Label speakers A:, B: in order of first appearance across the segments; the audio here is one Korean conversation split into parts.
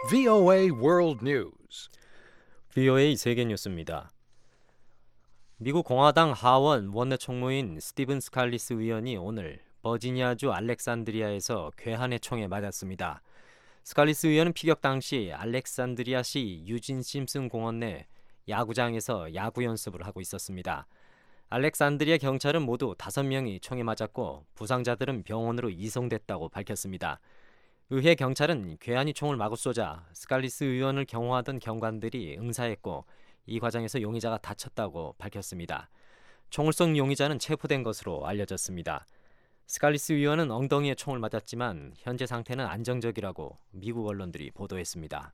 A: VOA World News.
B: VOA 세계 뉴스입니다. 미국 공화당 하원 원내 총무인 스티븐 스칼리스 의원이 오늘 버지니아주 알렉산드리아에서 괴한의 총에 맞았습니다. 스칼리스 의원은 피격 당시 알렉산드리아시 유진 심슨 공원 내 야구장에서 야구 연습을 하고 있었습니다. 알렉산드리아 경찰은 모두 5명이 총에 맞았고 부상자들은 병원으로 이송됐다고 밝혔습니다. 의회 경찰은 괴한이 총을 마구 쏘자 스칼리스 의원을 경호하던 경관들이 응사했고 이 과정에서 용의자가 다쳤다고 밝혔습니다. 총을 쏜 용의자는 체포된 것으로 알려졌습니다. 스칼리스 의원은 엉덩이에 총을 맞았지만 현재 상태는 안정적이라고 미국 언론들이 보도했습니다.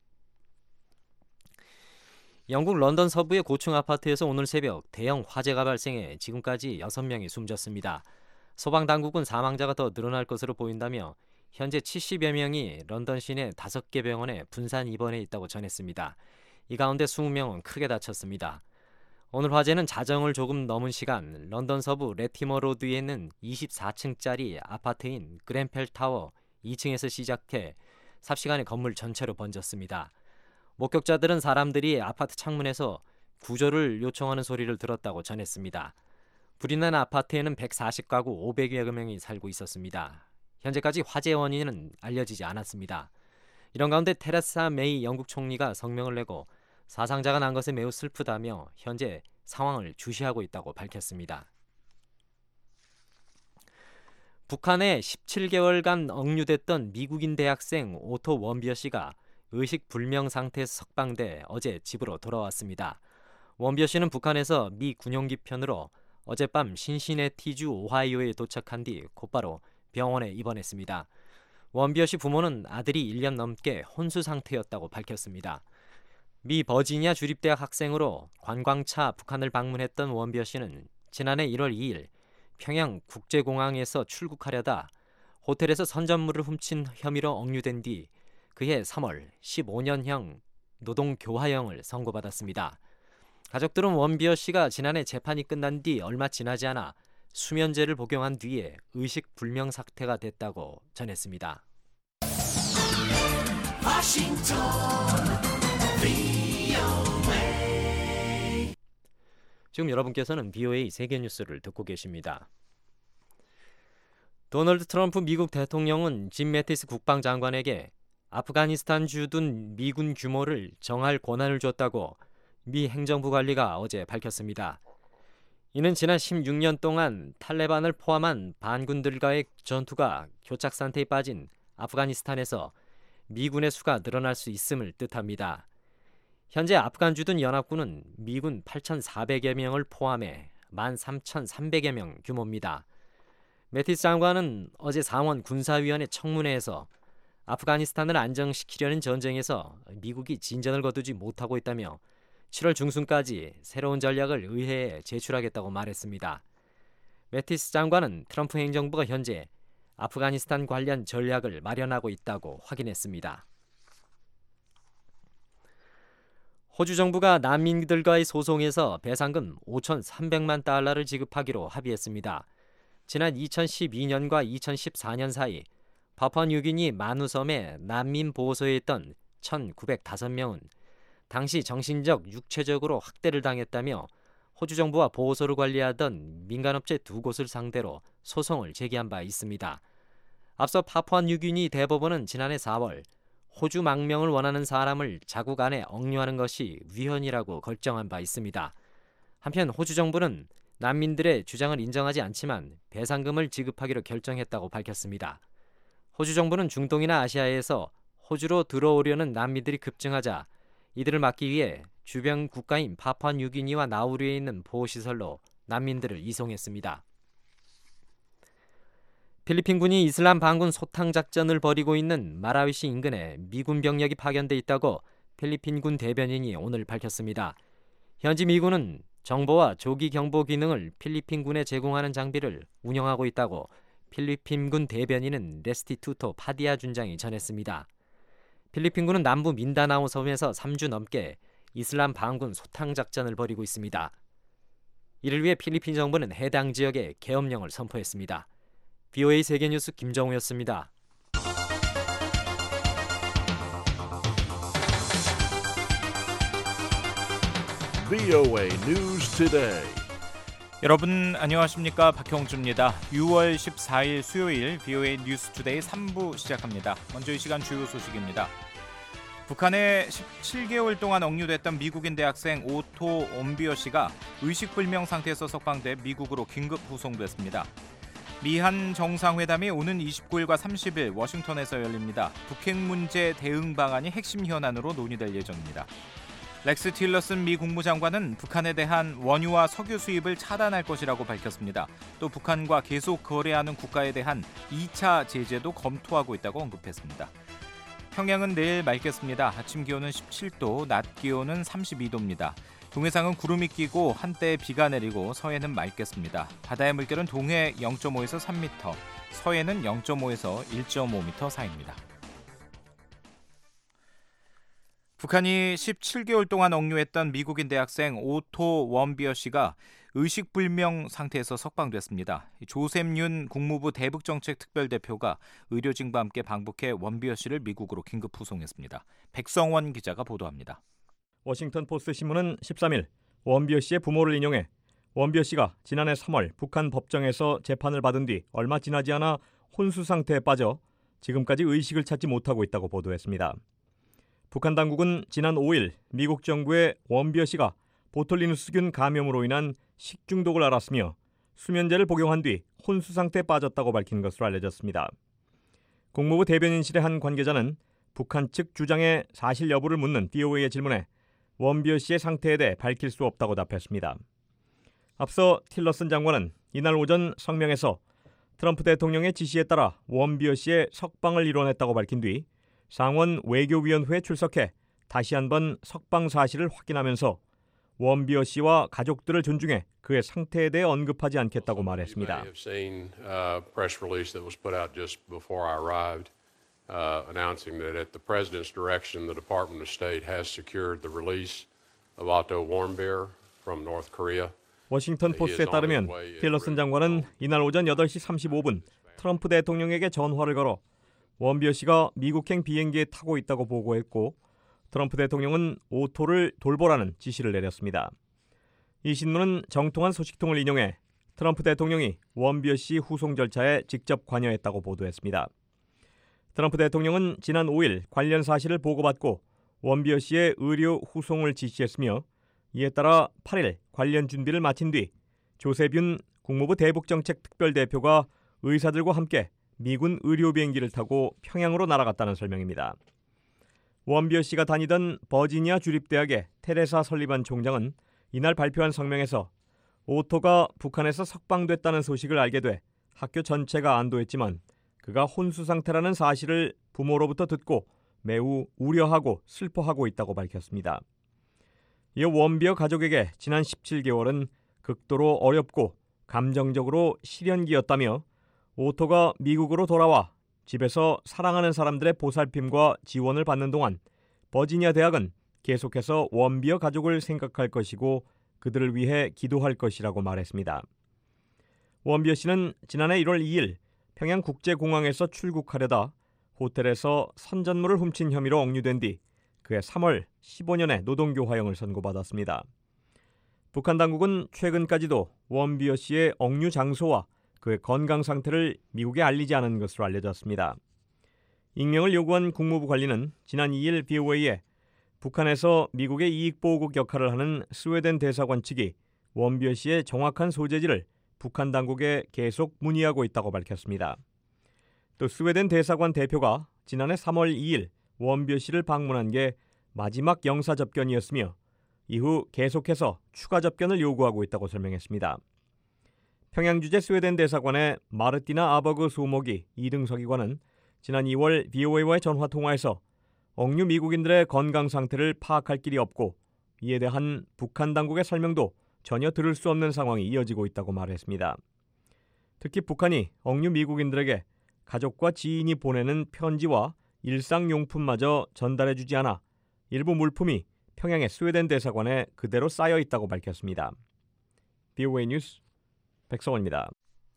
B: 영국 런던 서부의 고층 아파트에서 오늘 새벽 대형 화재가 발생해 지금까지 6명이 숨졌습니다. 소방당국은 사망자가 더 늘어날 것으로 보인다며 현재 70여 명이 런던 시내 5개 병원에 분산 입원해 있다고 전했습니다. 이 가운데 20명은 크게 다쳤습니다. 오늘 화재는 자정을 조금 넘은 시간 런던 서부 레티머 로드에 있는 24층짜리 아파트인 그랜펠 타워 2층에서 시작해 삽시간에 건물 전체로 번졌습니다. 목격자들은 사람들이 아파트 창문에서 구조를 요청하는 소리를 들었다고 전했습니다. 불이 난 아파트에는 140가구 500여 명이 살고 있었습니다. 현재까지 화재 원인은 알려지지 않았습니다. 이런 가운데 테레사 메이 영국 총리가 성명을 내고 사상자가 난 것에 매우 슬프다며 현재 상황을 주시하고 있다고 밝혔습니다. 북한에 17개월간 억류됐던 미국인 대학생 오토 원비어 씨가 의식 불명 상태에서 석방돼 어제 집으로 돌아왔습니다. 원비어 씨는 북한에서 미 군용기 편으로 어젯밤 신시내티주 오하이오에 도착한 뒤 곧바로 병원에 입원했습니다. 원비어 씨 부모는 아들이 1년 넘게 혼수 상태였다고 밝혔습니다. 미 버지니아 주립대학 학생으로 관광차 북한을 방문했던 원비어 씨는 지난해 1월 2일 평양 국제공항에서 출국하려다 호텔에서 선전물을 훔친 혐의로 억류된 뒤 그해 3월 15년형 노동교화형을 선고받았습니다. 가족들은 원비어 씨가 지난해 재판이 끝난 뒤 얼마 지나지 않아 수면제를 복용한 뒤에 의식 불명 상태가 됐다고 전했습니다. 지금 여러분께서는 VOA 세계 뉴스를 듣고 계십니다. 도널드 트럼프 미국 대통령은 짐 매티스 국방장관에게 아프가니스탄 주둔 미군 규모를 정할 권한을 줬다고 미 행정부 관리가 어제 밝혔습니다. 이는 지난 16년 동안 탈레반을 포함한 반군들과의 전투가 교착 상태에 빠진 아프가니스탄에서 미군의 수가 늘어날 수 있음을 뜻합니다. 현재 아프간 주둔 연합군은 미군 8,400여 명을 포함해 13,300여 명 규모입니다. 매티스 장관은 어제 상원 군사위원회 청문회에서 아프가니스탄을 안정시키려는 전쟁에서 미국이 진전을 거두지 못하고 있다며 7월 중순까지 새로운 전략을 의회에 제출하겠다고 말했습니다. 매티스 장관은 트럼프 행정부가 현재 아프가니스탄 관련 전략을 마련하고 있다고 확인했습니다. 호주 정부가 난민들과의 소송에서 배상금 5,300만 달러를 지급하기로 합의했습니다. 지난 2012년과 2014년 사이 파푸아뉴기니 마누섬의 난민 보호소에 있던 1,905명은 당시 정신적, 육체적으로 학대를 당했다며 호주 정부와 보호소를 관리하던 민간업체 2곳을 상대로 소송을 제기한 바 있습니다. 앞서 파푸아뉴기니 대법원은 지난해 4월 호주 망명을 원하는 사람을 자국 안에 억류하는 것이 위헌이라고 결정한 바 있습니다. 한편 호주 정부는 난민들의 주장을 인정하지 않지만 배상금을 지급하기로 결정했다고 밝혔습니다. 호주 정부는 중동이나 아시아에서 호주로 들어오려는 난민들이 급증하자 이들을 막기 위해 주변 국가인 파푸아뉴기니와 나우루에 있는 보호시설로 난민들을 이송했습니다. 필리핀군이 이슬람 반군 소탕 작전을 벌이고 있는 마라위시 인근에 미군 병력이 파견돼 있다고 필리핀군 대변인이 오늘 밝혔습니다. 현지 미군은 정보와 조기 경보 기능을 필리핀군에 제공하는 장비를 운영하고 있다고 필리핀군 대변인은 레스티투토 파디아 준장이 전했습니다. 필리핀군은 남부 민다나오 섬에서 3주 넘게 이슬람 반군 소탕 작전을 벌이고 있습니다. 이를 위해 필리핀 정부는 해당 지역에 계엄령을 선포했습니다. VOA 세계뉴스 김정우였습니다.
C: VOA News Today.
D: 여러분 안녕하십니까? 박형주입니다. 6월 14일 수요일 VOA 뉴스 투데이 3부 시작합니다. 먼저 이 시간 주요 소식입니다. 북한에 17개월 동안 억류됐던 미국인 대학생 오토 원비어 씨가 의식불명 상태에서 석방돼 미국으로 긴급 후송됐습니다. 미한 정상회담이 오는 29일과 30일 워싱턴에서 열립니다. 북핵 문제 대응 방안이 핵심 현안으로 논의될 예정입니다. 렉스 틸러슨 미 국무장관은 북한에 대한 원유와 석유 수입을 차단할 것이라고 밝혔습니다. 또 북한과 계속 거래하는 국가에 대한 2차 제재도 검토하고 있다고 언급했습니다. 평양은 내일 맑겠습니다. 아침 기온은 17도, 낮 기온은 32도입니다. 동해상은 구름이 끼고 한때 비가 내리고 서해는 맑겠습니다. 바다의 물결은 동해 0.5에서 3m, 서해는 0.5에서 1.5m 사이입니다. 북한이 17개월 동안 억류했던 미국인 대학생 오토 원비어 씨가 의식불명 상태에서 석방됐습니다. 조셉 윤 국무부 대북정책특별대표가 의료진과 함께 방북해 원비어 씨를 미국으로 긴급 후송했습니다. 백성원 기자가 보도합니다.
E: 워싱턴 포스트 신문은 13일 원비어 씨의 부모를 인용해 원비어 씨가 지난해 3월 북한 법정에서 재판을 받은 뒤 얼마 지나지 않아 혼수 상태에 빠져 지금까지 의식을 찾지 못하고 있다고 보도했습니다. 북한 당국은 지난 5일 미국 정부의 원비어 씨가 보톨리누스균 감염으로 인한 식중독을 알았으며 수면제를 복용한 뒤 혼수 상태에 빠졌다고 밝힌 것으로 알려졌습니다. 국무부 대변인실의 한 관계자는 북한 측 주장의 사실 여부를 묻는 VOA의 질문에 원비어 씨의 상태에 대해 밝힐 수 없다고 답했습니다. 앞서 틸러슨 장관은 이날 오전 성명에서 트럼프 대통령의 지시에 따라 원비어 씨의 석방을 이뤄냈다고 밝힌 뒤 상원 외교위원회에 출석해 다시 한번 석방 사실을 확인하면서 원비어 씨와 가족들을 존중해 그의 상태에 대해 언급하지 않겠다고 말했습니다.
F: Announcing that at the President's direction, the Department of State has secured the release of Otto Warmbier from North Korea.
E: 워싱턴 포스트에 따르면 틸러슨 장관은 이날 오전 8시 35분 트럼프 대통령에게 전화를 걸어 원비어 씨가 미국행 비행기에 타고 있다고 보고했고 트럼프 대통령은 오토를 돌보라는 지시를 내렸습니다. 이 신문은 정통한 소식통을 인용해 트럼프 대통령이 원비어 씨 후송 절차에 직접 관여했다고 보도했습니다. 트럼프 대통령은 지난 5일 관련 사실을 보고받고 원비어 씨의 의료 후송을 지시했으며 이에 따라 8일 관련 준비를 마친 뒤 조셉 윤 국무부 대북정책특별대표가 의사들과 함께 미군 의료 비행기를 타고 평양으로 날아갔다는 설명입니다. 원비어 씨가 다니던 버지니아 주립대학의 테레사 설리반 총장은 이날 발표한 성명에서 오토가 북한에서 석방됐다는 소식을 알게 돼 학교 전체가 안도했지만 그가 혼수 상태라는 사실을 부모로부터 듣고 매우 우려하고 슬퍼하고 있다고 밝혔습니다. 이어 원비어 가족에게 지난 17개월은 극도로 어렵고 감정적으로 시련기였다며 오토가 미국으로 돌아와 집에서 사랑하는 사람들의 보살핌과 지원을 받는 동안 버지니아 대학은 계속해서 원비어 가족을 생각할 것이고 그들을 위해 기도할 것이라고 말했습니다. 원비어 씨는 지난해 1월 2일 평양국제공항에서 출국하려다 호텔에서 선전물을 훔친 혐의로 억류된 뒤 그해 3월 15년에 노동교화형을 선고받았습니다. 북한 당국은 최근까지도 원비어 씨의 억류 장소와 그의 건강 상태를 미국에 알리지 않은 것으로 알려졌습니다. 익명을 요구한 국무부 관리는 지난 2일 VOA에 북한에서 미국의 이익보호국 역할을 하는 스웨덴 대사관 측이 원비어 씨의 정확한 소재지를 북한 당국에 계속 문의하고 있다고 밝혔습니다. 또 스웨덴 대사관 대표가 지난해 3월 2일 원비어 씨를 방문한 게 마지막 영사 접견이었으며 이후 계속해서 추가 접견을 요구하고 있다고 설명했습니다. 평양 주재 스웨덴 대사관의 마르티나 아버그 소목이 2등 서기관은 지난 2월 VOA와의 전화 통화에서 억류 미국인들의 건강 상태를 파악할 길이 없고 이에 대한 북한 당국의 설명도 전혀 들을 수 없는 상황이 이어지고 있다고 말했습니다. 특히 북한이 억류 미국인들에게 가족과 지인이 보내는 편지와 일상용품마저 전달해주지 않아 일부 물품이 평양의 스웨덴 대사관에 그대로 쌓여 있다고 밝혔습니다. VOA 뉴스 백성원입니다.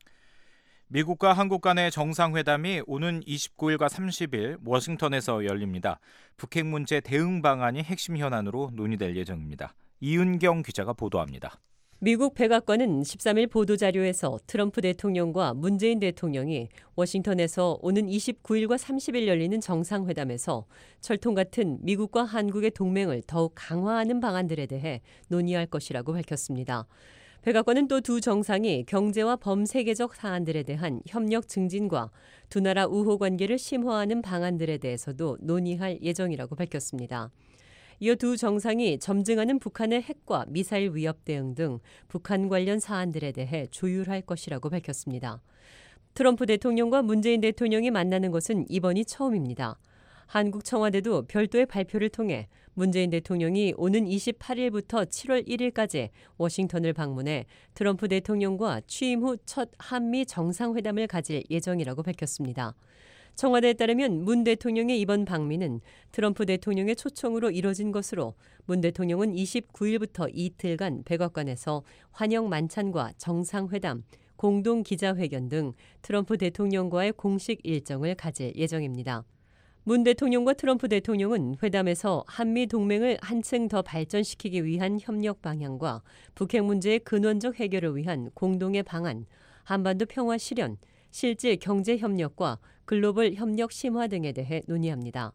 D: 미국과 한국 간의 정상회담이 오는 29일과 30일 워싱턴에서 열립니다. 북핵 문제 대응 방안이 핵심 현안으로 논의될 예정입니다. 이은경 기자가 보도합니다.
G: 미국 백악관은 13일 보도자료에서 트럼프 대통령과 문재인 대통령이 워싱턴에서 오는 29일과 30일 열리는 정상회담에서 철통 같은 미국과 한국의 동맹을 더욱 강화하는 방안들에 대해 논의할 것이라고 밝혔습니다. 백악관은 또 두 정상이 경제와 범세계적 사안들에 대한 협력 증진과 두 나라 우호 관계를 심화하는 방안들에 대해서도 논의할 예정이라고 밝혔습니다. 이어 두 정상이 점증하는 북한의 핵과 미사일 위협 대응 등 북한 관련 사안들에 대해 조율할 것이라고 밝혔습니다. 트럼프 대통령과 문재인 대통령이 만나는 것은 이번이 처음입니다. 한국 청와대도 별도의 발표를 통해 문재인 대통령이 오는 28일부터 7월 1일까지 워싱턴을 방문해 트럼프 대통령과 취임 후 첫 한미 정상회담을 가질 예정이라고 밝혔습니다. 청와대에 따르면 문 대통령의 이번 방미는 트럼프 대통령의 초청으로 이뤄진 것으로 문 대통령은 29일부터 이틀간 백악관에서 환영 만찬과 정상회담, 공동 기자회견 등 트럼프 대통령과의 공식 일정을 가질 예정입니다. 문 대통령과 트럼프 대통령은 회담에서 한미 동맹을 한층 더 발전시키기 위한 협력 방향과 북핵 문제의 근원적 해결을 위한 공동의 방안, 한반도 평화 실현, 실질 경제 협력과 글로벌 협력 심화 등에 대해 논의합니다.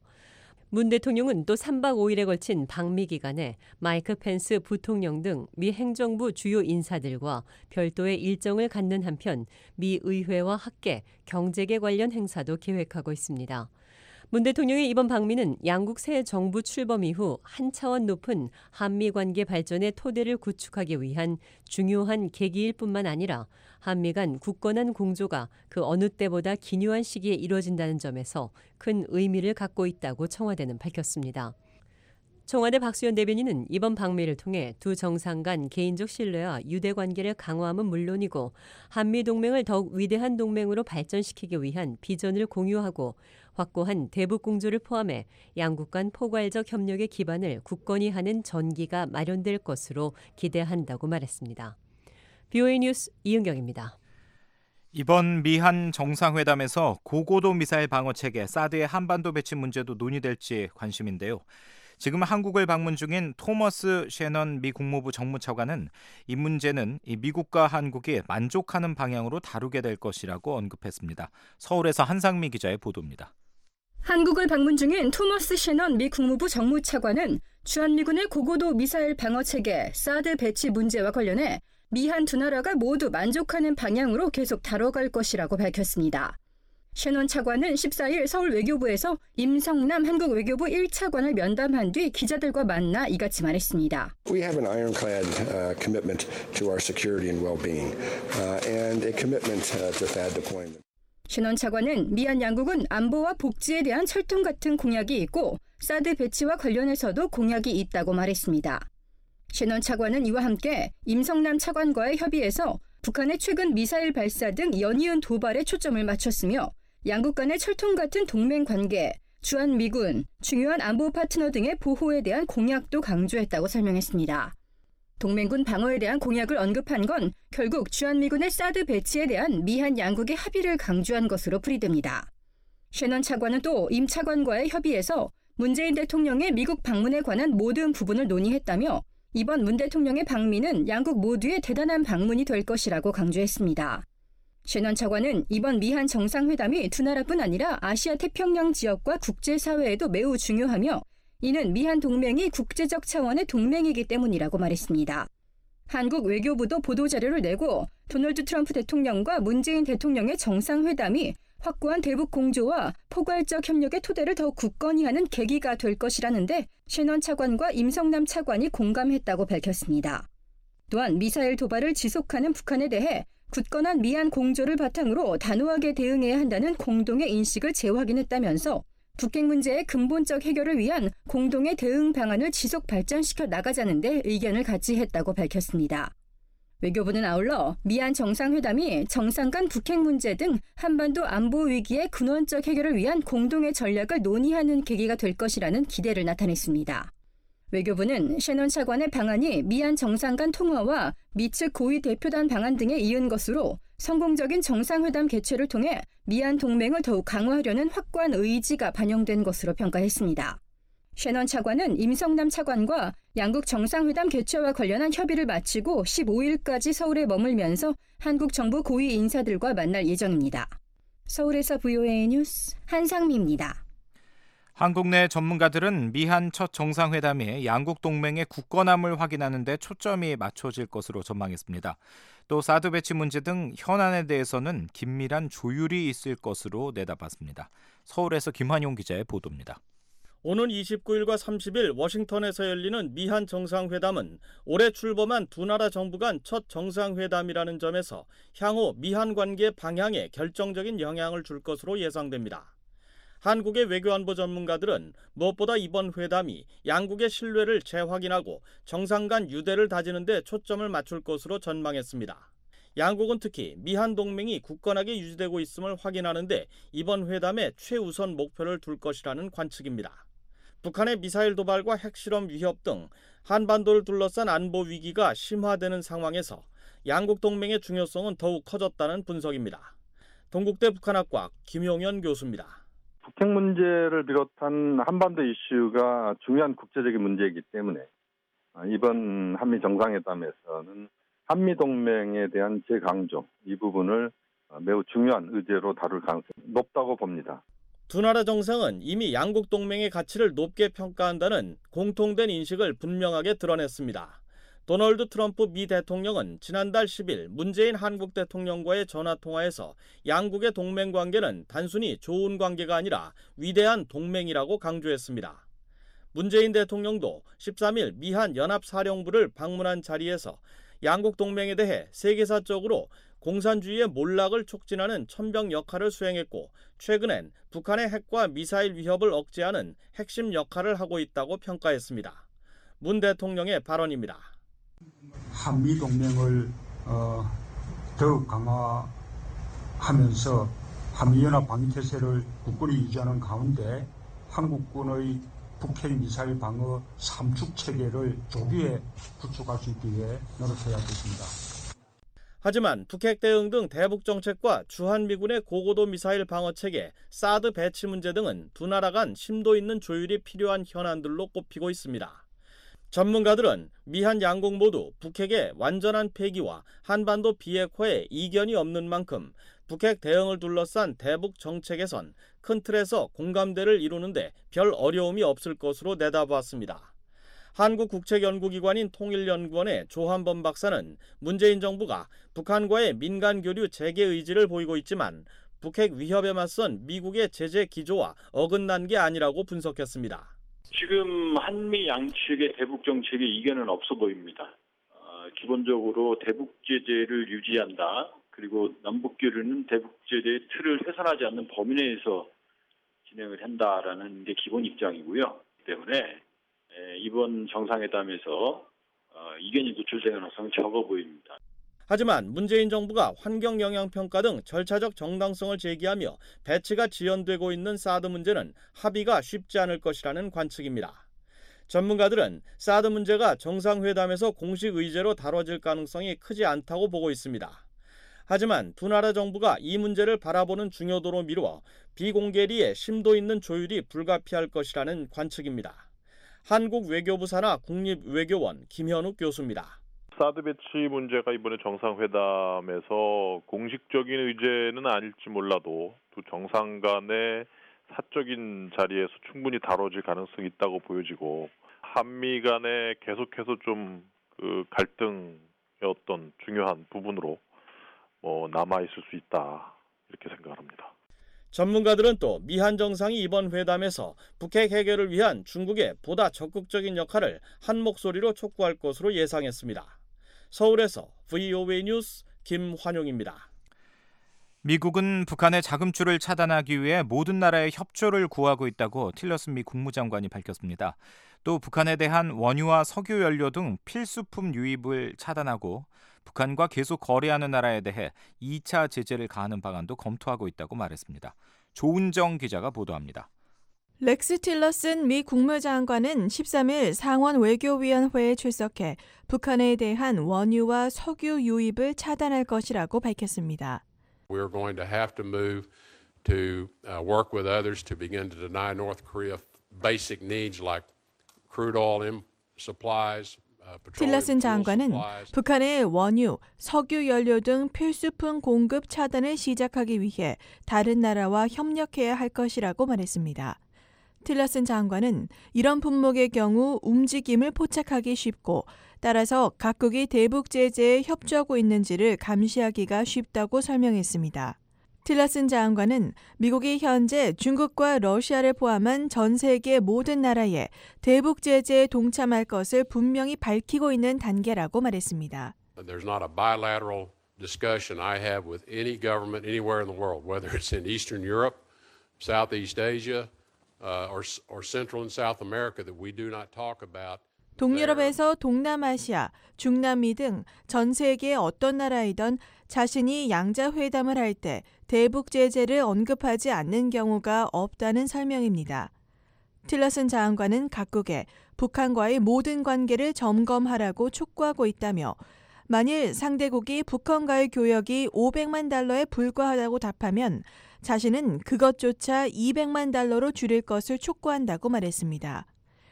G: 문 대통령은 또 3박 5일에 걸친 방미 기간에 마이크 펜스 부통령 등 미 행정부 주요 인사들과 별도의 일정을 갖는 한편 미 의회와 학계, 경제계 관련 행사도 계획하고 있습니다. 문 대통령의 이번 방미는 양국 새 정부 출범 이후 한 차원 높은 한미 관계 발전의 토대를 구축하기 위한 중요한 계기일 뿐만 아니라 한미 간 굳건한 공조가 그 어느 때보다 기묘한 시기에 이뤄진다는 점에서 큰 의미를 갖고 있다고 청와대는 밝혔습니다. 청와대 박수현 대변인은 이번 방미를 통해 두 정상 간 개인적 신뢰와 유대 관계를 강화함은 물론이고 한미 동맹을 더욱 위대한 동맹으로 발전시키기 위한 비전을 공유하고 확고한 대북 공조를 포함해 양국 간 포괄적 협력의 기반을 굳건히 하는 전기가 마련될 것으로 기대한다고 말했습니다. BOA 뉴스 이은경입니다.
D: 이번 미한 정상회담에서 고고도 미사일 방어체계 사드의 한반도 배치 문제도 논의될지 관심인데요. 지금 한국을 방문 중인 토머스 셰넌 미 국무부 정무차관은 이 문제는 미국과 한국이 만족하는 방향으로 다루게 될 것이라고 언급했습니다. 서울에서 한상미 기자의 보도입니다.
H: 한국을 방문 중인 토머스 셰넌 미 국무부 정무차관은 주한미군의 고고도 미사일 방어체계 사드 배치 문제와 관련해 미한 두 나라가 모두 만족하는 방향으로 계속 다뤄갈 것이라고 밝혔습니다. 셰넌 차관은 14일 서울 외교부에서 임성남 한국 외교부 1차관을 면담한 뒤 기자들과 만나 이같이 말했습니다.
I: We have an ironclad commitment to our security and well-being and a commitment to THAAD deployment.
H: 셰넌 차관은 미한 양국은 안보와 복지에 대한 철통 같은 공약이 있고 사드 배치와 관련해서도 공약이 있다고 말했습니다. 셰넌 차관은 이와 함께 임성남 차관과의 협의에서 북한의 최근 미사일 발사 등 연이은 도발에 초점을 맞췄으며 양국 간의 철통 같은 동맹 관계, 주한미군, 중요한 안보 파트너 등의 보호에 대한 공약도 강조했다고 설명했습니다. 동맹군 방어에 대한 공약을 언급한 건 결국 주한미군의 사드 배치에 대한 미한 양국의 합의를 강조한 것으로 풀이됩니다. 셰넌 차관은 또 임 차관과의 협의에서 문재인 대통령의 미국 방문에 관한 모든 부분을 논의했다며 이번 문 대통령의 방미는 양국 모두의 대단한 방문이 될 것이라고 강조했습니다. 셰넌 차관은 이번 미한 정상회담이 두 나라뿐 아니라 아시아 태평양 지역과 국제사회에도 매우 중요하며 이는 미한 동맹이 국제적 차원의 동맹이기 때문이라고 말했습니다. 한국 외교부도 보도자료를 내고 도널드 트럼프 대통령과 문재인 대통령의 정상회담이 확고한 대북 공조와 포괄적 협력의 토대를 더욱 굳건히 하는 계기가 될 것이라는데 셰넌 차관과 임성남 차관이 공감했다고 밝혔습니다. 또한 미사일 도발을 지속하는 북한에 대해 굳건한 미한 공조를 바탕으로 단호하게 대응해야 한다는 공동의 인식을 재확인했다면서 북핵 문제의 근본적 해결을 위한 공동의 대응 방안을 지속 발전시켜 나가자는 데 의견을 같이 했다고 밝혔습니다. 외교부는 아울러 미한 정상회담이 정상 간 북핵 문제 등 한반도 안보 위기의 근원적 해결을 위한 공동의 전략을 논의하는 계기가 될 것이라는 기대를 나타냈습니다. 외교부는 셰넌 차관의 방안이 미한 정상 간 통화와 미측 고위 대표단 방안 등에 이은 것으로 성공적인 정상회담 개최를 통해 미한 동맹을 더욱 강화하려는 확고한 의지가 반영된 것으로 평가했습니다. 셰넌 차관은 임성남 차관과 양국 정상회담 개최와 관련한 협의를 마치고 15일까지 서울에 머물면서 한국 정부 고위 인사들과 만날 예정입니다. 서울에서 VOA 뉴스 한상미입니다.
D: 한국 내 전문가들은 미한 첫 정상회담에 양국 동맹의 굳건함을 확인하는 데 초점이 맞춰질 것으로 전망했습니다. 또 사드 배치 문제 등 현안에 대해서는 긴밀한 조율이 있을 것으로 내다봤습니다. 서울에서 김환용 기자의 보도입니다.
J: 오는 29일과 30일 워싱턴에서 열리는 미한 정상회담은 올해 출범한 두 나라 정부 간 첫 정상회담이라는 점에서 향후 미한 관계 방향에 결정적인 영향을 줄 것으로 예상됩니다. 한국의 외교안보 전문가들은 무엇보다 이번 회담이 양국의 신뢰를 재확인하고 정상 간 유대를 다지는 데 초점을 맞출 것으로 전망했습니다. 양국은 특히 미한 동맹이 굳건하게 유지되고 있음을 확인하는 데 이번 회담에 최우선 목표를 둘 것이라는 관측입니다. 북한의 미사일 도발과 핵실험 위협 등 한반도를 둘러싼 안보 위기가 심화되는 상황에서 양국 동맹의 중요성은 더욱 커졌다는 분석입니다. 동국대 북한학과 김용현 교수입니다.
K: 북핵 문제를 비롯한 한반도 이슈가 중요한 국제적인 문제이기 때문에 이번 한미 정상회담에서는 한미 동맹에 대한 재강조 이 부분을 매우 중요한 의제로 다룰 가능성이 높다고 봅니다.
J: 두 나라 정상은 이미 양국 동맹의 가치를 높게 평가한다는 공통된 인식을 분명하게 드러냈습니다. 도널드 트럼프 미 대통령은 지난달 10일 문재인 한국 대통령과의 전화통화에서 양국의 동맹 관계는 단순히 좋은 관계가 아니라 위대한 동맹이라고 강조했습니다. 문재인 대통령도 13일 미한 연합사령부를 방문한 자리에서 양국 동맹에 대해 세계사적으로 공산주의의 몰락을 촉진하는 천병 역할을 수행했고 최근엔 북한의 핵과 미사일 위협을 억제하는 핵심 역할을 하고 있다고 평가했습니다. 문 대통령의 발언입니다.
L: 한미 동맹을 더욱 강화하면서 한미연합 방위태세를 굳건히 유지하는 가운데 한국군의 북핵 미사일 방어 3축 체계를 조기에 구축할 수 있기 위해 노력해야겠습니다.
J: 하지만 북핵 대응 등 대북 정책과 주한미군의 고고도 미사일 방어 체계, 사드 배치 문제 등은 두 나라 간 심도 있는 조율이 필요한 현안들로 꼽히고 있습니다. 전문가들은 미한 양국 모두 북핵의 완전한 폐기와 한반도 비핵화에 이견이 없는 만큼 북핵 대응을 둘러싼 대북 정책에선 큰 틀에서 공감대를 이루는데 별 어려움이 없을 것으로 내다보았습니다. 한국국책연구기관인 통일연구원의 조한범 박사는 문재인 정부가 북한과의 민간교류 재개 의지를 보이고 있지만 북핵 위협에 맞선 미국의 제재 기조와 어긋난 게 아니라고 분석했습니다.
M: 지금 한미 양측의 대북 정책에 이견은 없어 보입니다. 기본적으로 대북 제재를 유지한다. 그리고 남북 교류는 대북 제재의 틀을 훼손하지 않는 범위 내에서 진행을 한다라는 게 기본 입장이고요. 때문에 이번 정상회담에서 이견이 노출될 가능성은 적어 보입니다.
J: 하지만 문재인 정부가 환경영향평가 등 절차적 정당성을 제기하며 배치가 지연되고 있는 사드 문제는 합의가 쉽지 않을 것이라는 관측입니다. 전문가들은 사드 문제가 정상회담에서 공식 의제로 다뤄질 가능성이 크지 않다고 보고 있습니다. 하지만 두 나라 정부가 이 문제를 바라보는 중요도로 미루어 비공개리에 심도 있는 조율이 불가피할 것이라는 관측입니다. 한국 외교부 산하 국립외교원 김현욱 교수입니다.
N: 사드 배치 문제가 이번에 정상회담에서 공식적인 의제는 아닐지 몰라도 두 정상 간의 사적인 자리에서 충분히 다뤄질 가능성이 있다고 보여지고 한미 간에 계속해서 좀 그 갈등의 어떤 중요한 부분으로 남아있을 수 있다 이렇게 생각합니다.
J: 전문가들은 또 미한 정상이 이번 회담에서 북핵 해결을 위한 중국의 보다 적극적인 역할을 한 목소리로 촉구할 것으로 예상했습니다. 서울에서 VOA 뉴스 김환용입니다.
D: 미국은 북한의 자금줄을 차단하기 위해 모든 나라의 협조를 구하고 있다고 틸러슨 미 국무장관이 밝혔습니다. 또 북한에 대한 원유와 석유 연료 등 필수품 유입을 차단하고 북한과 계속 거래하는 나라에 대해 2차 제재를 가하는 방안도 검토하고 있다고 말했습니다. 조은정 기자가 보도합니다.
O: 렉스 틸러슨 미 국무장관은 13일 상원 외교위원회에 출석해 북한에 대한 원유와 석유 유입을 차단할 것이라고 밝혔습니다.
F: We're going to have to move to work with others to begin to deny North Korea basic needs like crude oil supplies.
O: 틸러슨 장관은 북한의 원유, 석유 연료 등 필수품 공급 차단을 시작하기 위해 다른 나라와 협력해야 할 것이라고 말했습니다. 틸러슨 장관은 이런 품목의 경우 움직임을 포착하기 쉽고 따라서 각국이 대북 제재에 협조하고 있는지를 감시하기가 쉽다고 설명했습니다. 틸러슨 장관은 미국이 현재 중국과 러시아를 포함한 전 세계 모든 나라에 대북 제재에 동참할 것을 분명히 밝히고 있는 단계라고 말했습니다.
F: There's not a bilateral discussion I have with any government anywhere in the world, whether it's in Eastern Europe, Southeast Asia, or Central and South America, that we do not talk about.
O: 동유럽에서 동남아시아, 중남미 등 전 세계 어떤 나라이든 자신이 양자회담을 할 때 대북 제재를 언급하지 않는 경우가 없다는 설명입니다. 틸러슨 장관은 각국에 북한과의 모든 관계를 점검하라고 촉구하고 있다며 만일 상대국이 북한과의 교역이 500만 달러에 불과하다고 답하면 자신은 그것조차 200만 달러로 줄일 것을 촉구한다고 말했습니다.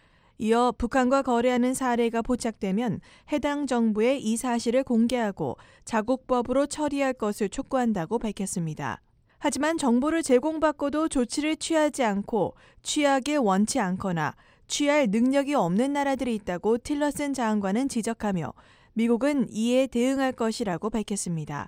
O: 이어 북한과 거래하는 사례가 포착되면 해당 정부에 이 사실을 공개하고 자국법으로 처리할 것을 촉구한다고 밝혔습니다. 하지만 정보를 제공받고도 조치를 취하지 않고 취하길 원치 않거나 취할 능력이 없는 나라들이 있다고 틸러슨 장관은 지적하며 미국은 이에 대응할 것이라고 밝혔습니다.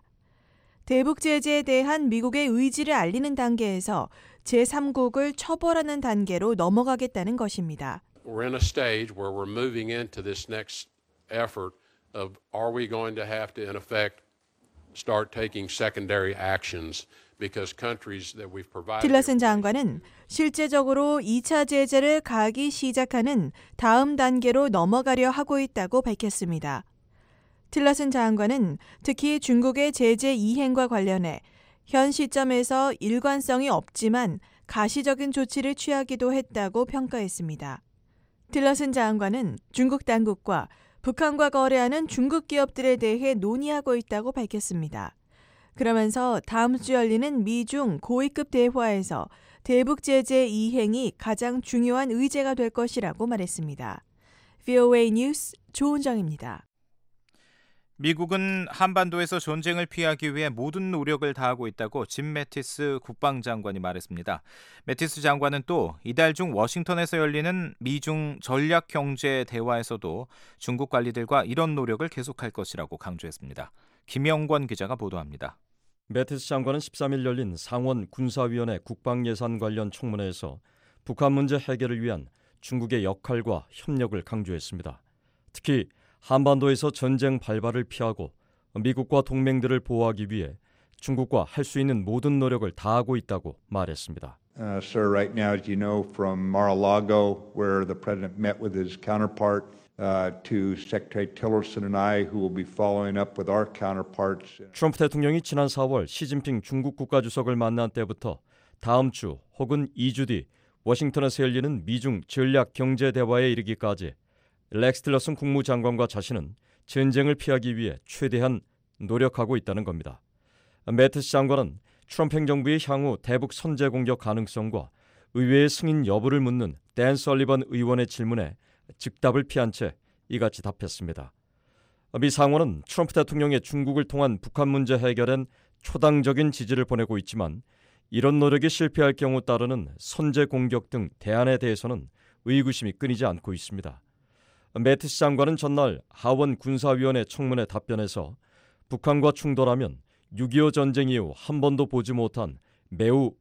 O: 대북 제재에 대한 미국의 의지를 알리는 단계에서 제3국을 처벌하는 단계로 넘어가겠다는 것입니다.
F: We're in a stage where we're moving into this next effort of are we going to have to in effect start taking secondary actions because countries that we've provided.
O: 틸러슨 장관은 실제적으로 2차 제재를 가하기 시작하는 다음 단계로 넘어가려 하고 있다고 밝혔습니다. 틸러슨 장관은 특히 중국의 제재 이행과 관련해 현 시점에서 일관성이 없지만 가시적인 조치를 취하기도 했다고 평가했습니다. 틸러슨 장관은 중국 당국과 북한과 거래하는 중국 기업들에 대해 논의하고 있다고 밝혔습니다. 그러면서 다음 주 열리는 미중 고위급 대화에서 대북 제재 이행이 가장 중요한 의제가 될 것이라고 말했습니다. VOA 뉴스 조은정입니다.
D: 미국은 한반도에서 전쟁을 피하기 위해 모든 노력을 다하고 있다고 짐 매티스 국방장관이 말했습니다. 매티스 장관은 또 이달 중 워싱턴에서 열리는 미중 전략경제 대화에서도 중국 관리들과 이런 노력을 계속할 것이라고 강조했습니다. 김영권 기자가 보도합니다.
E: 매티스 장관은 13일 열린 상원 군사위원회 국방예산 관련 청문회에서 북한 문제 해결을 위한 중국의 역할과 협력을 강조했습니다. 특히 한반도에서 전쟁 발발을 피하고 미국과 동맹들을 보호하기 위해 중국과 할 수 있는 모든 노력을 다하고 있다고 말했습니다.
P: Sir, right now, as you know, from Mar-a-Lago, where the president met with his counterpart, to Secretary Tillerson and I, who will be following up with our counterparts.
E: 트럼프 대통령이 지난 4월 시진핑 중국 국가주석을 만난 때부터 다음 주 혹은 2주 뒤 워싱턴에서 열리는 미중 전략 경제 대화에 이르기까지 렉스 틸러슨 국무장관과 자신은 전쟁을 피하기 위해 최대한 노력하고 있다는 겁니다. 매티스 장관은 트럼프 행정부의 향후 대북 선제 공격 가능성과 의회의 승인 여부를 묻는 댄 설리번 의원의 질문에 즉답을 피한 채 이같이 답했습니다. 미 상원은 트럼프 대통령의 중국을 통한 북한 문제 해결엔 초당적인 지지를 보내고 있지만 이런 노력이 실패할 경우 따르는 선제 공격 등 대안에 대해서는 의구심이 끊이지 않고 있습니다. 매티스 장관은 전날 하원 군사위원회 청문회 답변에서 북한과 충돌하면 6.25 전쟁 이후 한 번도 보지 못한 매우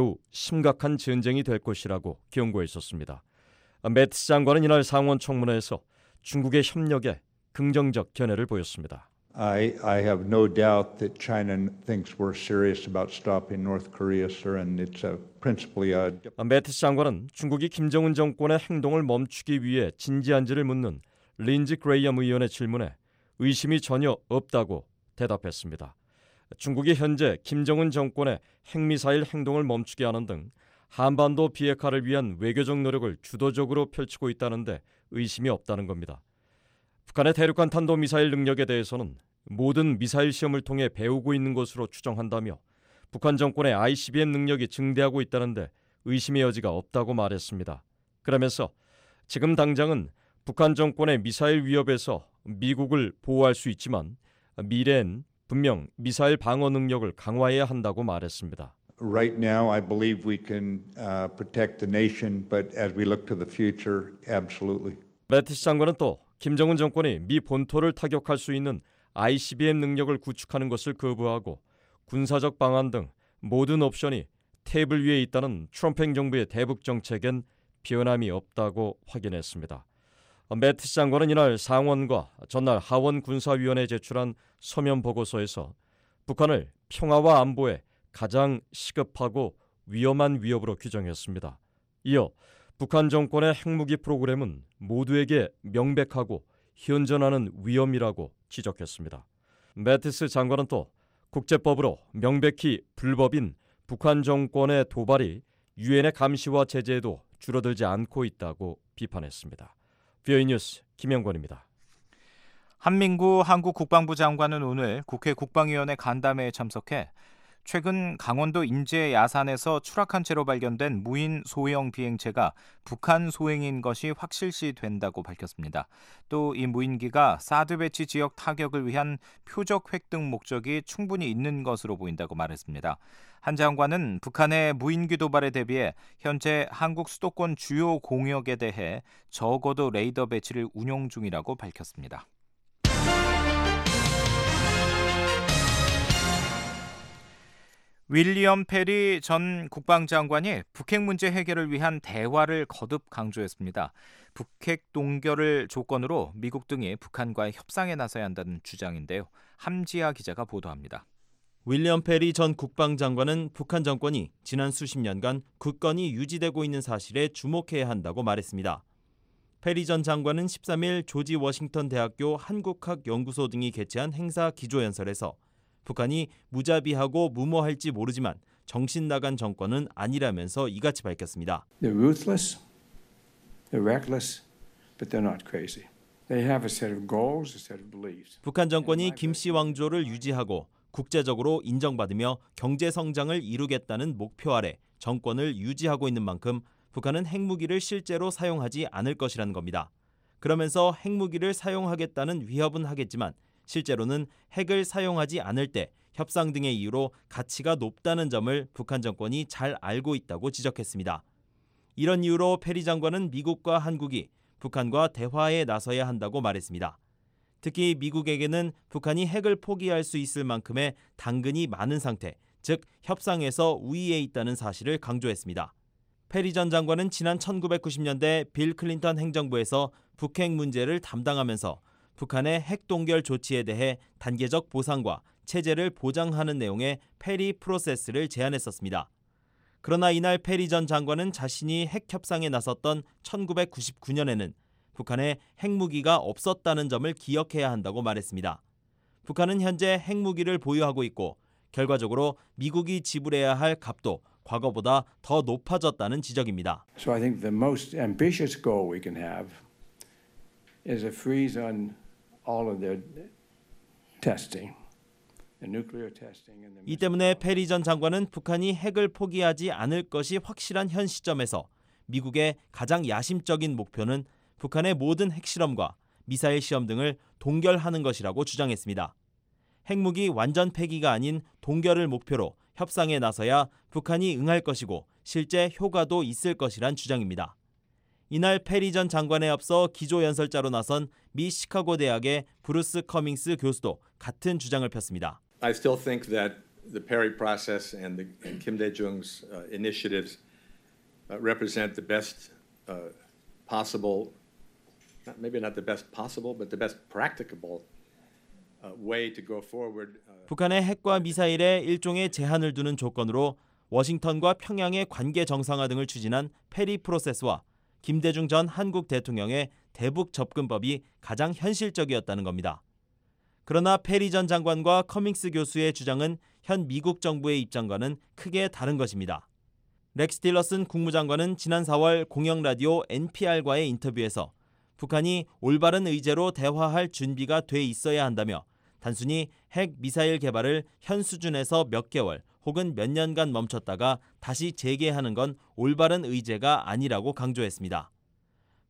E: 심각한 전쟁이 될 것이라고 경고했었습니다. 매티스 장관은 이날 상원 청문회에서 중국의 협력에 긍정적 견해를 보였습니다.
P: I have no doubt that China thinks we're serious about stopping North Korea, sir, and it's principally
E: 매티스 장관은 중국이 김정은 정권의 행동을 멈추기 위해 진지한지를 묻는 린지 그레이엄 의원의 질문에 의심이 전혀 없다고 대답했습니다. 중국이 현재 김정은 정권의 핵미사일 행동을 멈추게 하는 등 한반도 비핵화를 위한 외교적 노력을 주도적으로 펼치고 있다는데 의심이 없다는 겁니다. 북한의 대륙간 탄도미사일 능력에 대해서는 모든 미사일 시험을 통해 배우고 있는 것으로 추정한다며 북한 정권의 ICBM 능력이 증대하고 있다는데 의심의 여지가 없다고 말했습니다. 그러면서 지금 당장은 북한 정권의 미사일 위협에서 미국을 보호할 수 있지만 미래엔 분명 미사일 방어 능력을 강화해야 한다고 말했습니다.
P: Right now, I believe we can protect the nation, but as we look to the future, absolutely.
E: 매티스 장관은 또 김정은 정권이 미 본토를 타격할 수 있는 ICBM 능력을 구축하는 것을 거부하고 군사적 방안 등 모든 옵션이 테이블 위에 있다는 트럼프 행정부의 대북 정책엔 변함이 없다고 확인했습니다. 매티스 장관은 이날 상원과 전날 하원 군사위원회에 제출한 서면 보고서에서 북한을 평화와 안보에 가장 시급하고 위험한 위협으로 규정했습니다. 이어 북한 정권의 핵무기 프로그램은 모두에게 명백하고 현존하는 위험이라고 지적했습니다. 매티스 장관은 또 국제법으로 명백히 불법인 북한 정권의 도발이 유엔의 감시와 제재에도 줄어들지 않고 있다고 비판했습니다. VOA 뉴스 김영권입니다.
D: 한민구 한국 국방부 장관은 오늘 국회 국방위원회 간담회에 참석해 최근 강원도 인제 야산에서 추락한 채로 발견된 무인 소형 비행체가 북한 소행인 것이 확실시 된다고 밝혔습니다. 또 이 무인기가 사드 배치 지역 타격을 위한 표적 획득 목적이 충분히 있는 것으로 보인다고 말했습니다. 한 장관은 북한의 무인기 도발에 대비해 현재 한국 수도권 주요 공역에 대해 적어도 레이더 배치를 운용 중이라고 밝혔습니다. 윌리엄 페리 전 국방장관이 북핵 문제 해결을 위한 대화를 거듭 강조했습니다. 북핵 동결을 조건으로 미국 등이 북한과의 협상에 나서야 한다는 주장인데요. 함지아 기자가 보도합니다.
Q: 윌리엄 페리 전 국방장관은 북한 정권이 지난 수십 년간 굳건히 유지되고 있는 사실에 주목해야 한다고 말했습니다. 페리 전 장관은 13일 조지 워싱턴 대학교 한국학 연구소 등이 개최한 행사 기조연설에서 북한이 무자비하고 무모할지 모르지만 정신 나간 정권은 아니라면서 이같이 밝혔습니다.
R: They're ruthless, they're reckless, but they're not crazy. They have a set of goals, a set of beliefs.
Q: 북한 정권이 김씨 왕조를 유지하고 국제적으로 인정받으며 경제 성장을 이루겠다는 목표 아래 정권을 유지하고 있는 만큼 북한은 핵무기를 실제로 사용하지 않을 것이라는 겁니다. 그러면서 핵무기를 사용하겠다는 위협은 하겠지만 실제로는 핵을 사용하지 않을 때 협상 등의 이유로 가치가 높다는 점을 북한 정권이 잘 알고 있다고 지적했습니다. 이런 이유로 페리 장관은 미국과 한국이 북한과 대화에 나서야 한다고 말했습니다. 특히 미국에게는 북한이 핵을 포기할 수 있을 만큼의 당근이 많은 상태, 즉 협상에서 우위에 있다는 사실을 강조했습니다. 페리 전 장관은 지난 1990년대 빌 클린턴 행정부에서 북핵 문제를 담당하면서 북한의 핵 동결 조치에 대해 단계적 보상과 체제를 보장하는 내용의 페리 프로세스를 제안했었습니다. 그러나 이날 페리 전 장관은 자신이 핵 협상에 나섰던 1999년에는 북한에 핵무기가 없었다는 점을 기억해야 한다고 말했습니다. 북한은 현재 핵무기를 보유하고 있고 결과적으로 미국이 지불해야 할 값도 과거보다 더 높아졌다는 지적입니다.
R: So I think the most ambitious goal we can have is a freeze on all of their testing, the nuclear testing.
Q: 이 때문에 페리 전 장관은 북한이 핵을 포기하지 않을 것이 확실한 현 시점에서 미국의 가장 야심적인 목표는 북한의 모든 핵실험과 미사일 시험 등을 동결하는 것이라고 주장했습니다. 핵무기 완전 폐기가 아닌 동결을 목표로 협상에 나서야 북한이 응할 것이고 실제 효과도 있을 것이란 주장입니다. 이날 페리 전 장관에 앞서 기조연설자로 나선 미 시카고 대학의 브루스 커밍스 교수도 같은 주장을 폈습니다.
S: I still think that the Perry process and Kim Dae-jung's initiatives represent the best possible, maybe not the best possible, but the best practicable way to go forward.
Q: 북한의 핵과 미사일에 일종의 제한을 두는 조건으로 워싱턴과 평양의 관계 정상화 등을 추진한 페리 프로세스와 김대중 전 한국 대통령의 대북 접근법이 가장 현실적이었다는 겁니다. 그러나 페리 전 장관과 커밍스 교수의 주장은 현 미국 정부의 입장과는 크게 다른 것입니다. 렉스 틸러슨 국무장관은 지난 4월 공영라디오 NPR과의 인터뷰에서 북한이 올바른 의제로 대화할 준비가 돼 있어야 한다며 단순히 핵 미사일 개발을 현 수준에서 몇 개월 혹은 몇 년간 멈췄다가 다시 재개하는 건 올바른 의제가 아니라고 강조했습니다.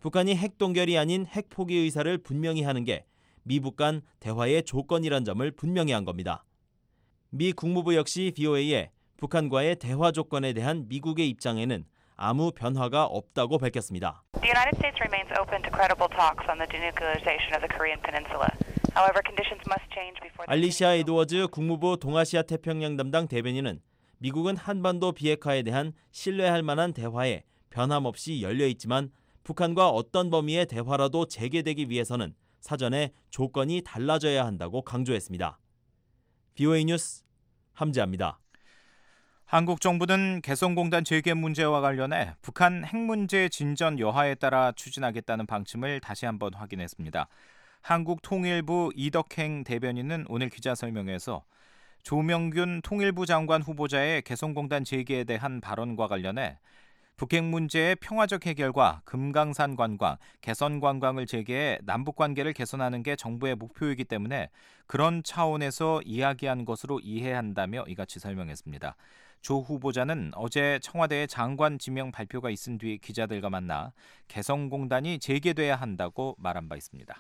Q: 북한이 핵 동결이 아닌 핵 포기 의사를 분명히 하는 게 미북 간 대화의 조건이란 점을 분명히 한 겁니다. 미 국무부 역시 VOA에 북한과의 대화 조건에 대한 미국의 입장에는 아무 변화가 없다고 밝혔습니다.
T: The United States remains open to credible talks on the denuclearization of the Korean Peninsula. However, conditions must change before.
Q: 알리시아 에드워즈 국무부 동아시아 태평양 담당 대변인은 미국은 한반도 비핵화에 대한 신뢰할 만한 대화에 변함없이 열려 있지만 북한과 어떤 범위의 대화라도 재개되기 위해서는 사전에 조건이 달라져야 한다고 강조했습니다. VOA 뉴스 함재합니다.
D: 한국 정부는 개성공단 재개 문제와 관련해 북한 핵 문제 진전 여하에 따라 추진하겠다는 방침을 다시 한번 확인했습니다. 한국통일부 이덕행 대변인은 오늘 기자설명회에서 조명균 통일부 장관 후보자의 개성공단 재개에 대한 발언과 관련해 북핵 문제의 평화적 해결과 금강산 관광, 개선 관광을 재개해 남북 관계를 개선하는 게 정부의 목표이기 때문에 그런 차원에서 이야기한 것으로 이해한다며 이같이 설명했습니다. 조 후보자는 어제 청와대의 장관 지명 발표가 있은 뒤 기자들과 만나 개성공단이 재개돼야 한다고 말한 바 있습니다.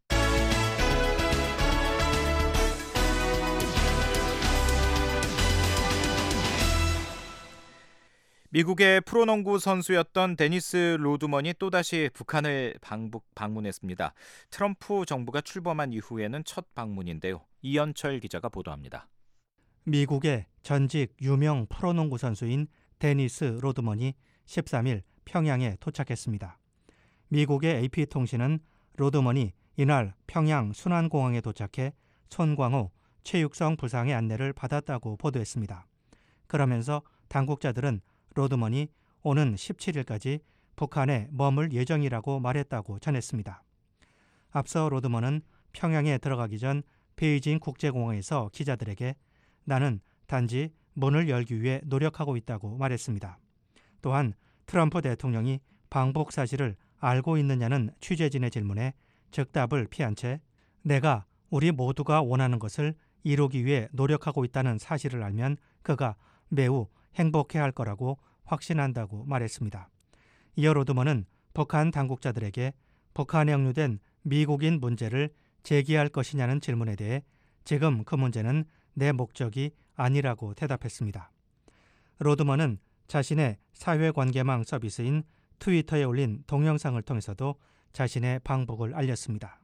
D: 미국의 프로농구 선수였던 데니스 로드먼이 또다시 북한을 방문했습니다. 트럼프 정부가 출범한 이후에는 첫 방문인데요. 이현철 기자가 보도합니다.
U: 미국의 전직 유명 프로농구 선수인 데니스 로드먼이 13일 평양에 도착했습니다. 미국의 AP통신은 로드먼이 이날 평양 순안공항에 도착해 손광호 최육성 부상의 안내를 받았다고 보도했습니다. 그러면서 당국자들은 로드먼이 오는 17일까지 북한에 머물 예정이라고 말했다고 전했습니다. 앞서 로드먼은 평양에 들어가기 전 베이징 국제공항에서 기자들에게 나는 단지 문을 열기 위해 노력하고 있다고 말했습니다. 또한 트럼프 대통령이 방북 사실을 알고 있느냐는 취재진의 질문에 즉답을 피한 채 내가 우리 모두가 원하는 것을 이루기 위해 노력하고 있다는 사실을 알면 그가 매우 행복해할 거라고 확신한다고 말했습니다. 이어 로드먼은 북한 당국자들에게 북한에 억류된 미국인 문제를 제기할 것이냐는 질문에 대해 지금 그 문제는 내 목적이 아니라고 대답했습니다. 로드먼은 자신의 사회관계망 서비스인 트위터에 올린 동영상을 통해서도 자신의 방북을 알렸습니다.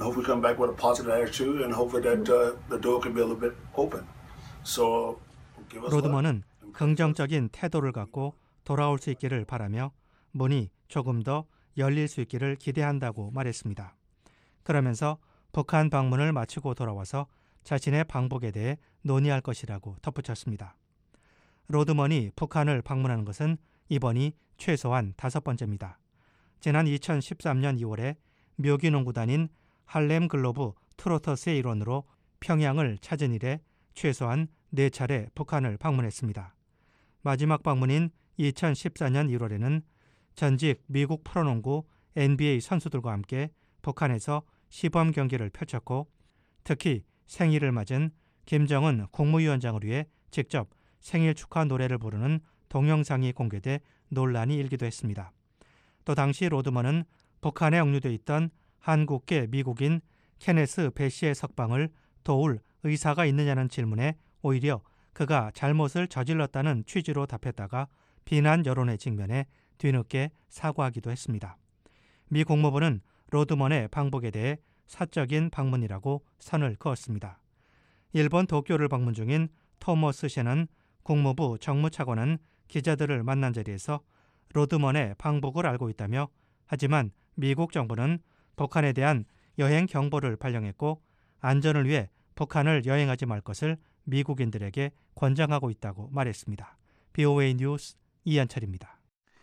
U: 로드먼은 긍정적인 태도를 갖고 돌아올 수 있기를 바라며 문이 조금 더 열릴 수 있기를 기대한다고 말했습니다. 그러면서 북한 방문을 마치고 돌아와서 자신의 방북에 대해 논의할 것이라고 덧붙였습니다. 로드먼이 북한을 방문하는 것은 이번이 최소한 5번째입니다. 지난 2013년 2월에 묘기농구단인 할렘 글로브 트로터스의 일원으로 평양을 찾은 이래 최소한 4차례 북한을 방문했습니다. 마지막 방문인 2014년 1월에는 전직 미국 프로농구 NBA 선수들과 함께 북한에서 시범 경기를 펼쳤고 특히 생일을 맞은 김정은 국무위원장을 위해 직접 생일 축하 노래를 부르는 동영상이 공개돼 논란이 일기도 했습니다. 또 당시 로드먼은 북한에 억류돼 있던 한국계 미국인 케네스 베시의 석방을 도울 의사가 있느냐는 질문에 오히려 그가 잘못을 저질렀다는 취지로 답했다가 비난 여론에 직면해 뒤늦게 사과하기도 했습니다. 미 국무부는 로드먼의 방북에 대해 사적인 방문이라고 선을 그었습니다. 일본 도쿄를 방문 중인 토머스 셰넌 국무부 정무차관은 기자들을 만난 자리에서 로드먼의 방북을 알고 있다며 하지만 미국 정부는 북한에 대한 여행 경보를 발령했고 안전을 위해 북한을 여행하지 말 것을 미국인들에게 권장하고 있다고 말했습니다. VOA 뉴스 이한철입니다.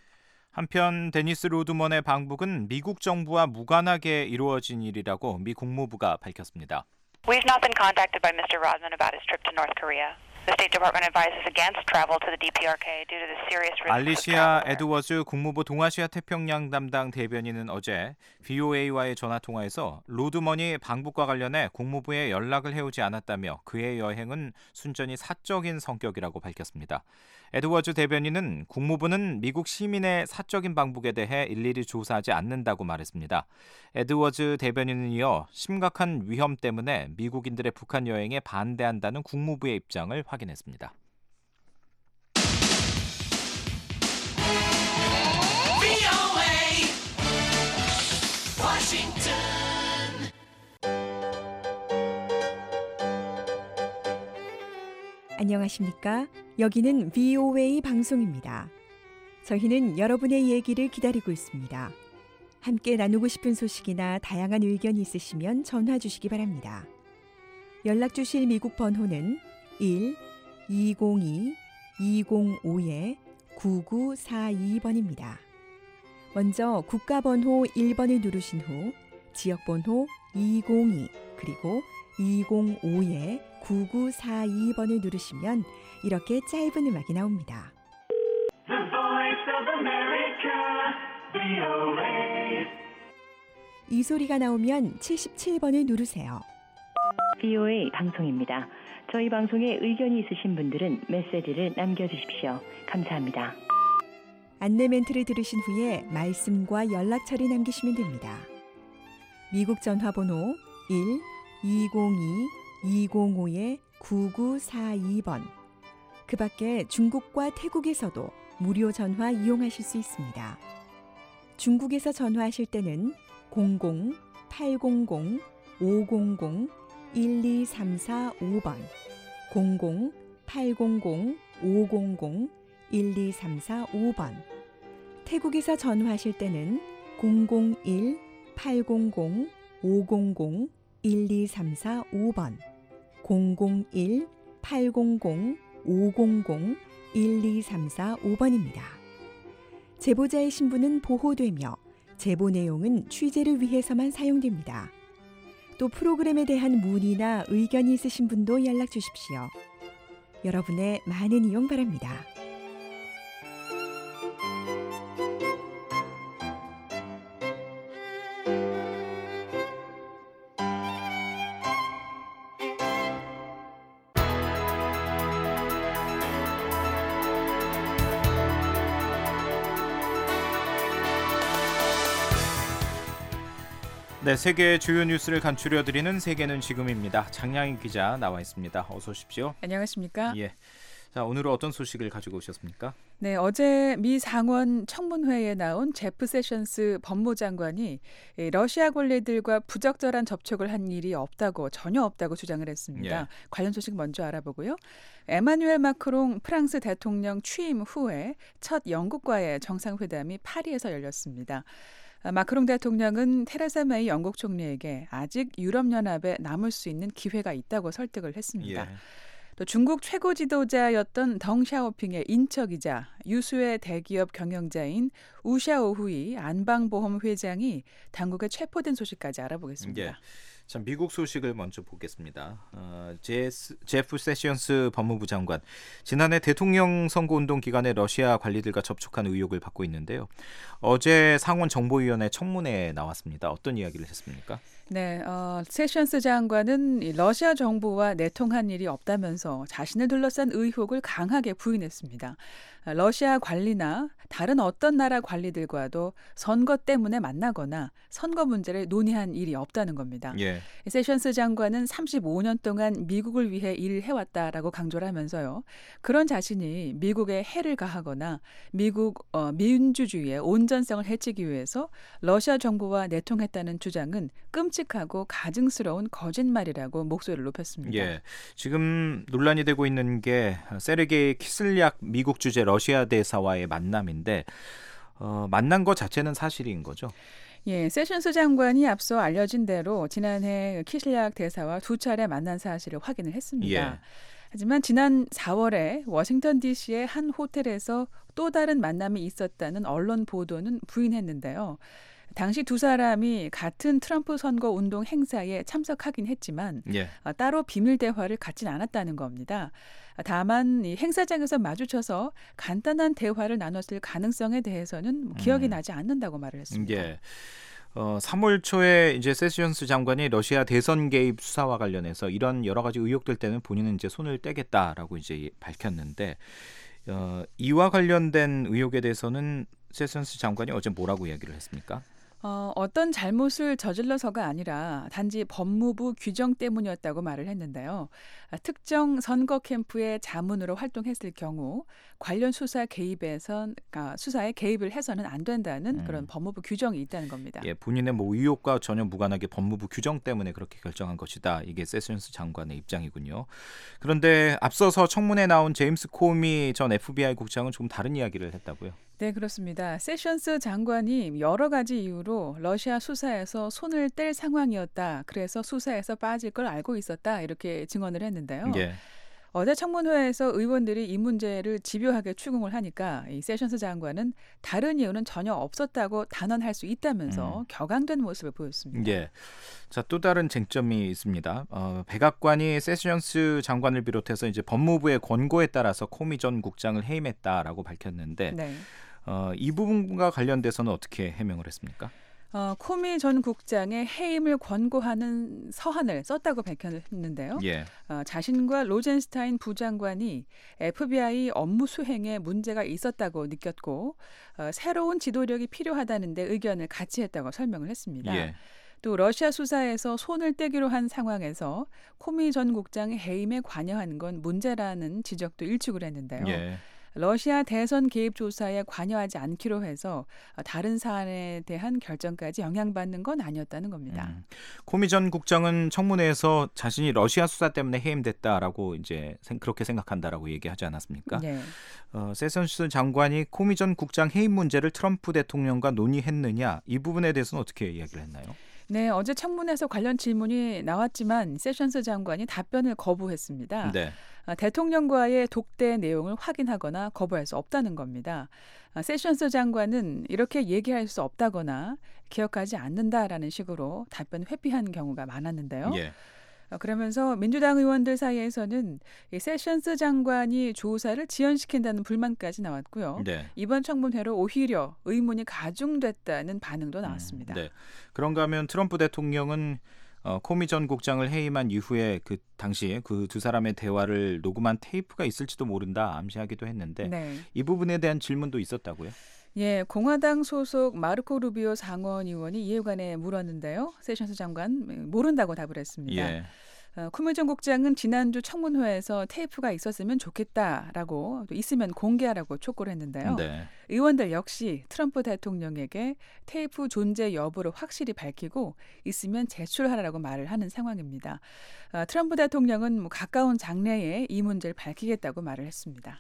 D: 한편 데니스 로드먼의 방북은 미국 정부와 무관하게 이루어진 일이라고 미 국무부가 밝혔습니다.
T: We've not been contacted by Mr. Rodman about his trip to North Korea. The State Department advises against travel to the DPRK due to the serious risks of
D: 알리시아
T: travel.
D: 에드워즈 국무부 동아시아 태평양 담당 대변인은 어제 VOA와의 전화 통화에서 로드먼이 방북과 관련해 국무부에 연락을 해오지 않았다며 그의 여행은 순전히 사적인 성격이라고 밝혔습니다. 에드워즈 대변인은 국무부는 미국 시민의 사적인 방북에 대해 일일이 조사하지 않는다고 말했습니다. 에드워즈 대변인은 이어 심각한 위험 때문에 미국인들의 북한 여행에 반대한다는 국무부의 입장을 확인했습니다.
A: 안녕하십니까? 여기는 VOA 방송입니다. 저희는 여러분의 얘기를 기다리고 있습니다. 함께 나누고 싶은 소식이나 다양한 의견이 있으시면 전화 주시기 바랍니다. 연락 주실 미국 번호는 1-202-205-9942번입니다. 먼저 국가번호 1번을 누르신 후 지역번호 202 그리고 205-9942번을 누르시면 이렇게 짧은 음악이 나옵니다.
V: The Voice of America, VOA.
A: 이 소리가 나오면 77번을 누르세요.
W: VOA 방송입니다. 저희 방송에 의견이 있으신 분들은 메시지를 남겨주십시오. 감사합니다.
A: 안내 멘트를 들으신 후에 말씀과 연락처를 남기시면 됩니다. 미국 전화번호 1-202-205-9942번. 그 밖에 중국과 태국에서도 무료 전화 이용하실 수 있습니다. 중국에서 전화하실 때는 00-800-500-12345번, 00-800-500-12345번. 태국에서 전화하실 때는 001-800-500-12345번, 001-800-500-12345번입니다. 제보자의 신분은 보호되며 제보 내용은 취재를 위해서만 사용됩니다. 또 프로그램에 대한 문의나 의견이 있으신 분도 연락 주십시오. 여러분의 많은 이용 바랍니다.
D: 네, 세계 주요 뉴스를 간추려드리는 세계는 지금입니다. 장량희 기자 나와 있습니다. 어서 오십시오.
X: 안녕하십니까?
D: 예. 자, 오늘은 어떤 소식을 가지고 오셨습니까?
X: 네, 어제 미 상원 청문회에 나온 제프 세션스 법무장관이 러시아 관리들과 부적절한 접촉을 한 일이 전혀 없다고 주장을 했습니다.
D: 예.
X: 관련 소식 먼저 알아보고요. 에마뉴엘 마크롱 프랑스 대통령 취임 후에 첫 영국과의 정상회담이 파리에서 열렸습니다. 마크롱 대통령은 테레사 메이 영국 총리에게 아직 유럽연합에 남을 수 있는 기회가 있다고 설득을 했습니다.
D: 예.
X: 또 중국 최고 지도자였던 덩 샤오핑의 인척이자 유수의 대기업 경영자인 우샤오후이 안방보험 회장이 당국에 체포된 소식까지 알아보겠습니다.
D: 예. 자, 미국 소식을 먼저 보겠습니다. 제프 세션스 법무부 장관, 지난해 대통령 선거운동 기간에 러시아 관리들과 접촉한 의혹을 받고 있는데요. 어제 상원 정보위원회 청문회에 나왔습니다. 어떤 이야기를 했습니까?
X: 네, 세션스 장관은 러시아 정부와 내통한 일이 없다면서 자신을 둘러싼 의혹을 강하게 부인했습니다. 러시아 관리나 다른 어떤 나라 관리들과도 선거 때문에 만나거나 선거 문제를 논의한 일이 없다는 겁니다.
D: 예.
X: 세션스 장관은 35년 동안 미국을 위해 일을 해왔다라고 강조를 하면서요. 그런 자신이 미국에 해를 가하거나 미국 민주주의의 온전성을 해치기 위해서 러시아 정부와 내통했다는 주장은 끔찍하고 가증스러운 거짓말이라고 목소리를 높였습니다.
D: 예, 지금 논란이 되고 있는 게 세르게이 키슬약 미국 주재 러시아 대사와의 만남인데 만난 것 자체는 사실인 거죠?
X: 예, 세션스 장관이 앞서 알려진 대로 지난해 키슬약 대사와 두 차례 만난 사실을 확인을 했습니다.
D: 예.
X: 하지만 지난 4월에 워싱턴 DC의 한 호텔에서 또 다른 만남이 있었다는 언론 보도는 부인했는데요. 당시 두 사람이 같은 트럼프 선거 운동 행사에 참석하긴 했지만
D: 예.
X: 따로 비밀 대화를 갖진 않았다는 겁니다. 다만 이 행사장에서 마주쳐서 간단한 대화를 나눴을 가능성에 대해서는 기억이 나지 않는다고 말을 했습니다.
D: 예. 3월 초에 이제 세션스 장관이 러시아 대선 개입 수사와 관련해서 이런 여러 가지 의혹들 때는 본인은 이제 손을 떼겠다라고 이제 밝혔는데 이와 관련된 의혹에 대해서는 세션스 장관이 어제 뭐라고 이야기를 했습니까?
X: 어떤 잘못을 저질러서가 아니라 단지 법무부 규정 때문이었다고 말을 했는데요. 특정 선거 캠프의 자문으로 활동했을 경우 관련 수사에 개입을 해서는 안 된다는 그런 법무부 규정이 있다는 겁니다.
D: 예, 본인의 뭐 의혹과 전혀 무관하게 법무부 규정 때문에 그렇게 결정한 것이다. 이게 세션스 장관의 입장이군요. 그런데 앞서서 청문회에 나온 제임스 코미 전 FBI 국장은 조금 다른 이야기를 했다고요?
X: 네, 그렇습니다. 세션스 장관이 여러 가지 이유로 러시아 수사에서 손을 뗄 상황이었다. 그래서 수사에서 빠질 걸 알고 있었다. 이렇게 증언을 했는데요.
D: 예.
X: 어제 청문회에서 의원들이 이 문제를 집요하게 추궁을 하니까 이 세션스 장관은 다른 이유는 전혀 없었다고 단언할 수 있다면서 격앙된 모습을 보였습니다.
D: 예. 자, 또 다른 쟁점이 있습니다. 백악관이 세션스 장관을 비롯해서 이제 법무부의 권고에 따라서 코미 전 국장을 해임했다라고 밝혔는데
X: 네.
D: 이 부분과 관련돼서는 어떻게 해명을 했습니까?
X: 코미 전 국장의 해임을 권고하는 서한을 썼다고 밝혔는데요.
D: 예.
X: 자신과 로젠스타인 부장관이 FBI 업무 수행에 문제가 있었다고 느꼈고 새로운 지도력이 필요하다는 데 의견을 같이 했다고 설명을 했습니다.
D: 예.
X: 또 러시아 수사에서 손을 떼기로 한 상황에서 코미 전 국장의 해임에 관여한 건 문제라는 지적도 일축을 했는데요.
D: 예.
X: 러시아 대선 개입 조사에 관여하지 않기로 해서 다른 사안에 대한 결정까지 영향받는 건 아니었다는 겁니다.
D: 코미 전 국장은 청문회에서 자신이 러시아 수사 때문에 해임됐다라고 이제 그렇게 생각한다라고 얘기하지 않았습니까?
X: 네.
D: 세션스 장관이 코미 전 국장 해임 문제를 트럼프 대통령과 논의했느냐 이 부분에 대해서는 어떻게 이야기를 했나요?
X: 네, 어제 청문회에서 관련 질문이 나왔지만 세션스 장관이 답변을 거부했습니다.
D: 네.
X: 대통령과의 독대 내용을 확인하거나 거부할 수 없다는 겁니다. 세션스 장관은 이렇게 얘기할 수 없다거나 기억하지 않는다라는 식으로 답변 회피한 경우가 많았는데요.
D: 예.
X: 그러면서 민주당 의원들 사이에서는 이 세션스 장관이 조사를 지연시킨다는 불만까지 나왔고요.
D: 네.
X: 이번 청문회로 오히려 의문이 가중됐다는 반응도 나왔습니다.
D: 네. 그런가 하면 트럼프 대통령은 코미 전 국장을 해임한 이후에 그 당시에 그 두 사람의 대화를 녹음한 테이프가 있을지도 모른다 암시하기도 했는데
X: 네.
D: 이 부분에 대한 질문도 있었다고요?
X: 예, 공화당 소속 마르코 루비오 상원 의원이 이에 관해 물었는데요. 세션스 장관 모른다고 답을 했습니다.
D: 예.
X: 코미 전 국장은 지난주 청문회에서 테이프가 있었으면 좋겠다라고 또 있으면 공개하라고 촉구를 했는데요.
D: 네.
X: 의원들 역시 트럼프 대통령에게 테이프 존재 여부를 확실히 밝히고 있으면 제출하라고 말을 하는 상황입니다. 트럼프 대통령은 가까운 장래에 이 문제를 밝히겠다고 말을 했습니다.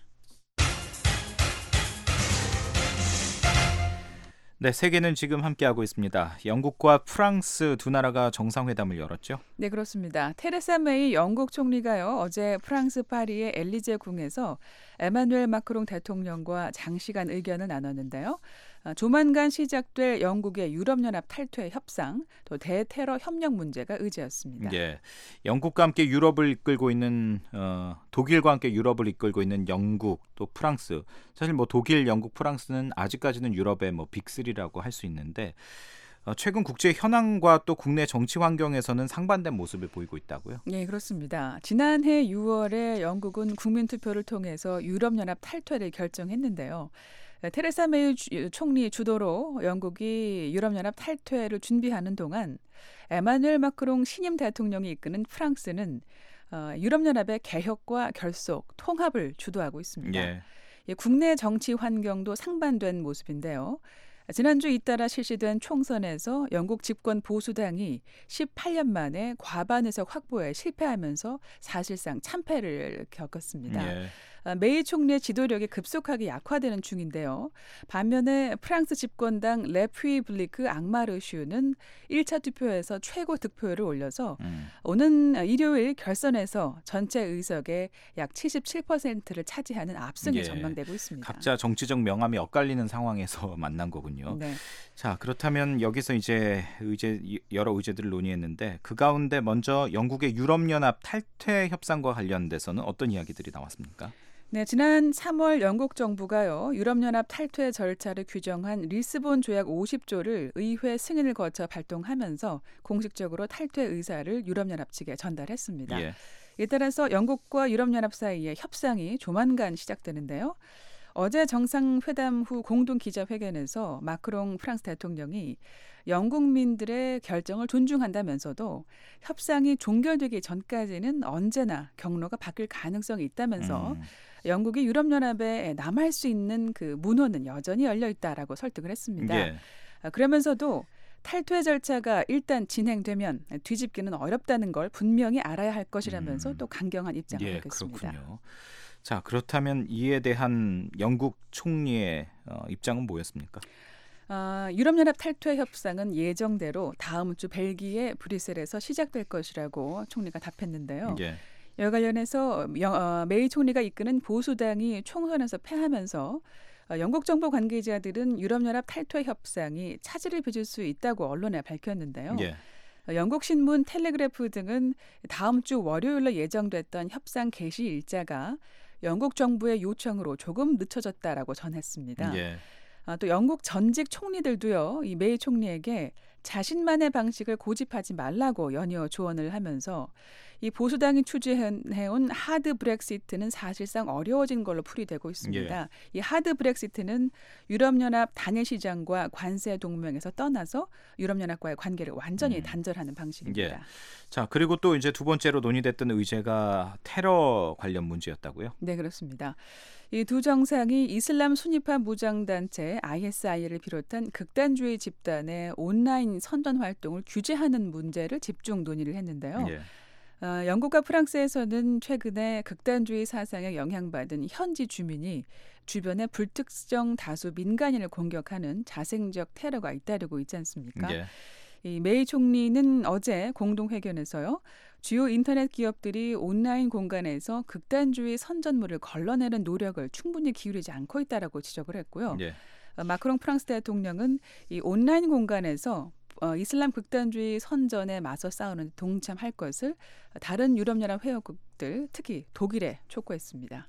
D: 네, 세계는 지금 함께하고 있습니다. 영국과 프랑스 두 나라가 정상회담을 열었죠?
X: 네, 그렇습니다. 테레사 메이 영국 총리가요, 어제 프랑스 파리의 엘리제 궁에서 에마누엘 마크롱 대통령과 장시간 의견을 나눴는데요. 조만간 시작될 영국의 유럽연합 탈퇴 협상, 또 대테러 협력 문제가 의제였습니다.
D: 예, 영국과 함께 유럽을 이끌고 있는 독일과 함께 유럽을 이끌고 있는 영국 또 프랑스. 사실 뭐 독일, 영국, 프랑스는 아직까지는 유럽의 뭐 빅3라고 할 수 있는데 최근 국제 현황과 또 국내 정치 환경에서는 상반된 모습을 보이고 있다고요?
X: 네, 그렇습니다. 지난해 6월에 영국은 국민투표를 통해서 유럽연합 탈퇴를 결정했는데요. 테레사 메이 총리 주도로 영국이 유럽연합 탈퇴를 준비하는 동안 에마누엘 마크롱 신임 대통령이 이끄는 프랑스는 유럽연합의 개혁과 결속, 통합을 주도하고 있습니다.
D: 예.
X: 국내 정치 환경도 상반된 모습인데요. 지난주 잇따라 실시된 총선에서 영국 집권 보수당이 18년 만에 과반 의석 확보에 실패하면서 사실상 참패를 겪었습니다.
D: 예.
X: 메이 총리의 지도력이 급속하게 약화되는 중인데요. 반면에 프랑스 집권당 레퓨블리크 앙마르슈는 1차 투표에서 최고 득표율을 올려서 오는 일요일 결선에서 전체 의석의 약 77%를 차지하는 압승이
D: 예.
X: 전망되고 있습니다.
D: 각자 정치적 명암이 엇갈리는 상황에서 만난 거군요.
X: 네.
D: 자, 그렇다면 여기서 이제 여러 의제들을 논의했는데 그 가운데 먼저 영국의 유럽연합 탈퇴 협상과 관련돼서는 어떤 이야기들이 나왔습니까?
X: 네, 지난 3월 영국 정부가요, 유럽연합 탈퇴 절차를 규정한 리스본 조약 50조를 의회 승인을 거쳐 발동하면서 공식적으로 탈퇴 의사를 유럽연합 측에 전달했습니다.
D: 예.
X: 이에 따라서 영국과 유럽연합 사이의 협상이 조만간 시작되는데요. 어제 정상회담 후 공동 기자회견에서 마크롱 프랑스 대통령이 영국민들의 결정을 존중한다면서도 협상이 종결되기 전까지는 언제나 경로가 바뀔 가능성이 있다면서 영국이 유럽연합에 남아할 수 있는 그 문호는 여전히 열려 있다라고 설득을 했습니다.
D: 예.
X: 그러면서도 탈퇴 절차가 일단 진행되면 뒤집기는 어렵다는 걸 분명히 알아야 할 것이라면서 또 강경한 입장을 밝혔습니다.
D: 그렇군요. 자, 그렇다면 이에 대한 영국 총리의 입장은 뭐였습니까?
X: 유럽연합 탈퇴 협상은 예정대로 다음 주 벨기에 브뤼셀에서 시작될 것이라고 총리가 답했는데요.
D: 예.
X: 이와 관련해서 메이 총리가 이끄는 보수당이 총선에서 패하면서 영국 정부 관계자들은 유럽연합 탈퇴 협상이 차질을 빚을 수 있다고 언론에 밝혔는데요.
D: 예.
X: 영국 신문 텔레그래프 등은 다음 주 월요일로 예정됐던 협상 개시 일자가 영국 정부의 요청으로 조금 늦춰졌다라고 전했습니다.
D: 예.
X: 또 영국 전직 총리들도요, 이 메이 총리에게 자신만의 방식을 고집하지 말라고 연이어 조언을 하면서 이 보수당이 추진해온 하드 브렉시트는 사실상 어려워진 걸로 풀이되고 있습니다. 이 하드 브렉시트는 유럽연합 단일 시장과 관세 동맹에서 떠나서 유럽연합과의 관계를 완전히 단절하는 방식입니다.
D: 예. 자, 그리고 또 이제 두 번째로 논의됐던 의제가 테러 관련 문제였다고요?
X: 네, 그렇습니다. 이 두 정상이 이슬람 순위파 무장단체 ISI를 비롯한 극단주의 집단의 온라인 선전 활동을 규제하는 문제를 집중 논의를 했는데요.
D: 예.
X: 영국과 프랑스에서는 최근에 극단주의 사상에 영향받은 현지 주민이 주변의 불특정 다수 민간인을 공격하는 자생적 테러가 잇따르고 있지 않습니까?
D: 예.
X: 이 메이 총리는 어제 공동회견에서요. 주요 인터넷 기업들이 온라인 공간에서 극단주의 선전물을 걸러내는 노력을 충분히 기울이지 않고 있다라고 지적을 했고요.
D: 예.
X: 마크롱 프랑스 대통령은 이 온라인 공간에서 이슬람 극단주의 선전에 맞서 싸우는 데 동참할 것을 다른 유럽연합 회원국들, 특히 독일에 촉구했습니다.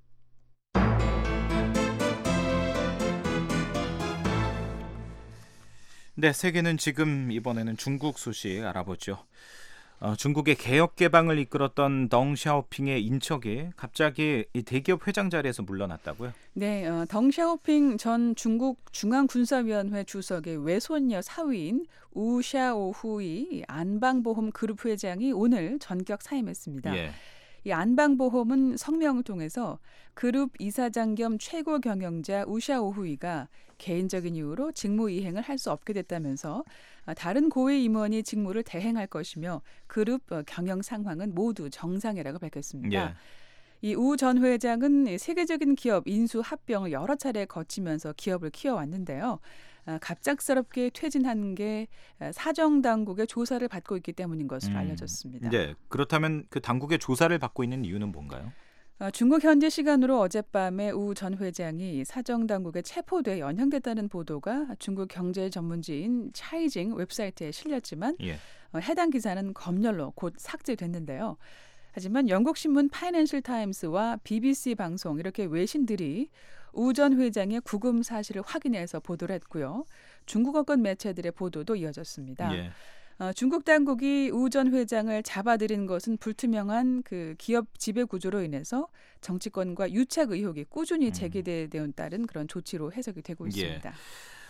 D: 네, 세계는 지금 이번에는 중국 소식 알아보죠. 중국의 개혁 개방을 이끌었던 덩 샤오핑의 인척이 갑자기 이 대기업 회장 자리에서 물러났다고요?
X: 네, 덩 샤오핑 전 중국 중앙군사위원회 주석의 외손녀 사위인 우 샤오후이 안방보험 그룹 회장이 오늘 전격 사임했습니다.
D: 예.
X: 이 안방보험은 성명을 통해서 그룹 이사장 겸 최고 경영자 우 샤오후이가 개인적인 이유로 직무 이행을 할 수 없게 됐다면서 다른 고위 임원이 직무를 대행할 것이며 그룹 경영 상황은 모두 정상이라고 밝혔습니다.
D: 예.
X: 이 우 전 회장은 세계적인 기업 인수 합병을 여러 차례 거치면서 기업을 키워왔는데요. 갑작스럽게 퇴진한 게 사정 당국의 조사를 받고 있기 때문인 것으로 알려졌습니다.
D: 네, 그렇다면 그 당국의 조사를 받고 있는 이유는 뭔가요?
X: 중국 현지 시간으로 어젯밤에 우 전 회장이 사정 당국에 체포돼 연행됐다는 보도가 중국 경제 전문지인 차이징 웹사이트에 실렸지만 해당 기사는 검열로 곧 삭제됐는데요. 하지만 영국 신문 파이낸셜 타임스와 BBC 방송 이렇게 외신들이 우 전 회장의 구금 사실을 확인해서 보도를 했고요. 중국어권 매체들의 보도도 이어졌습니다.
D: 예.
X: 중국 당국이 우 전 회장을 잡아들인 것은 불투명한 그 기업 지배 구조로 인해서 정치권과 유착 의혹이 꾸준히 제기되는 따른 그런 조치로 해석이 되고 있습니다.
D: 예.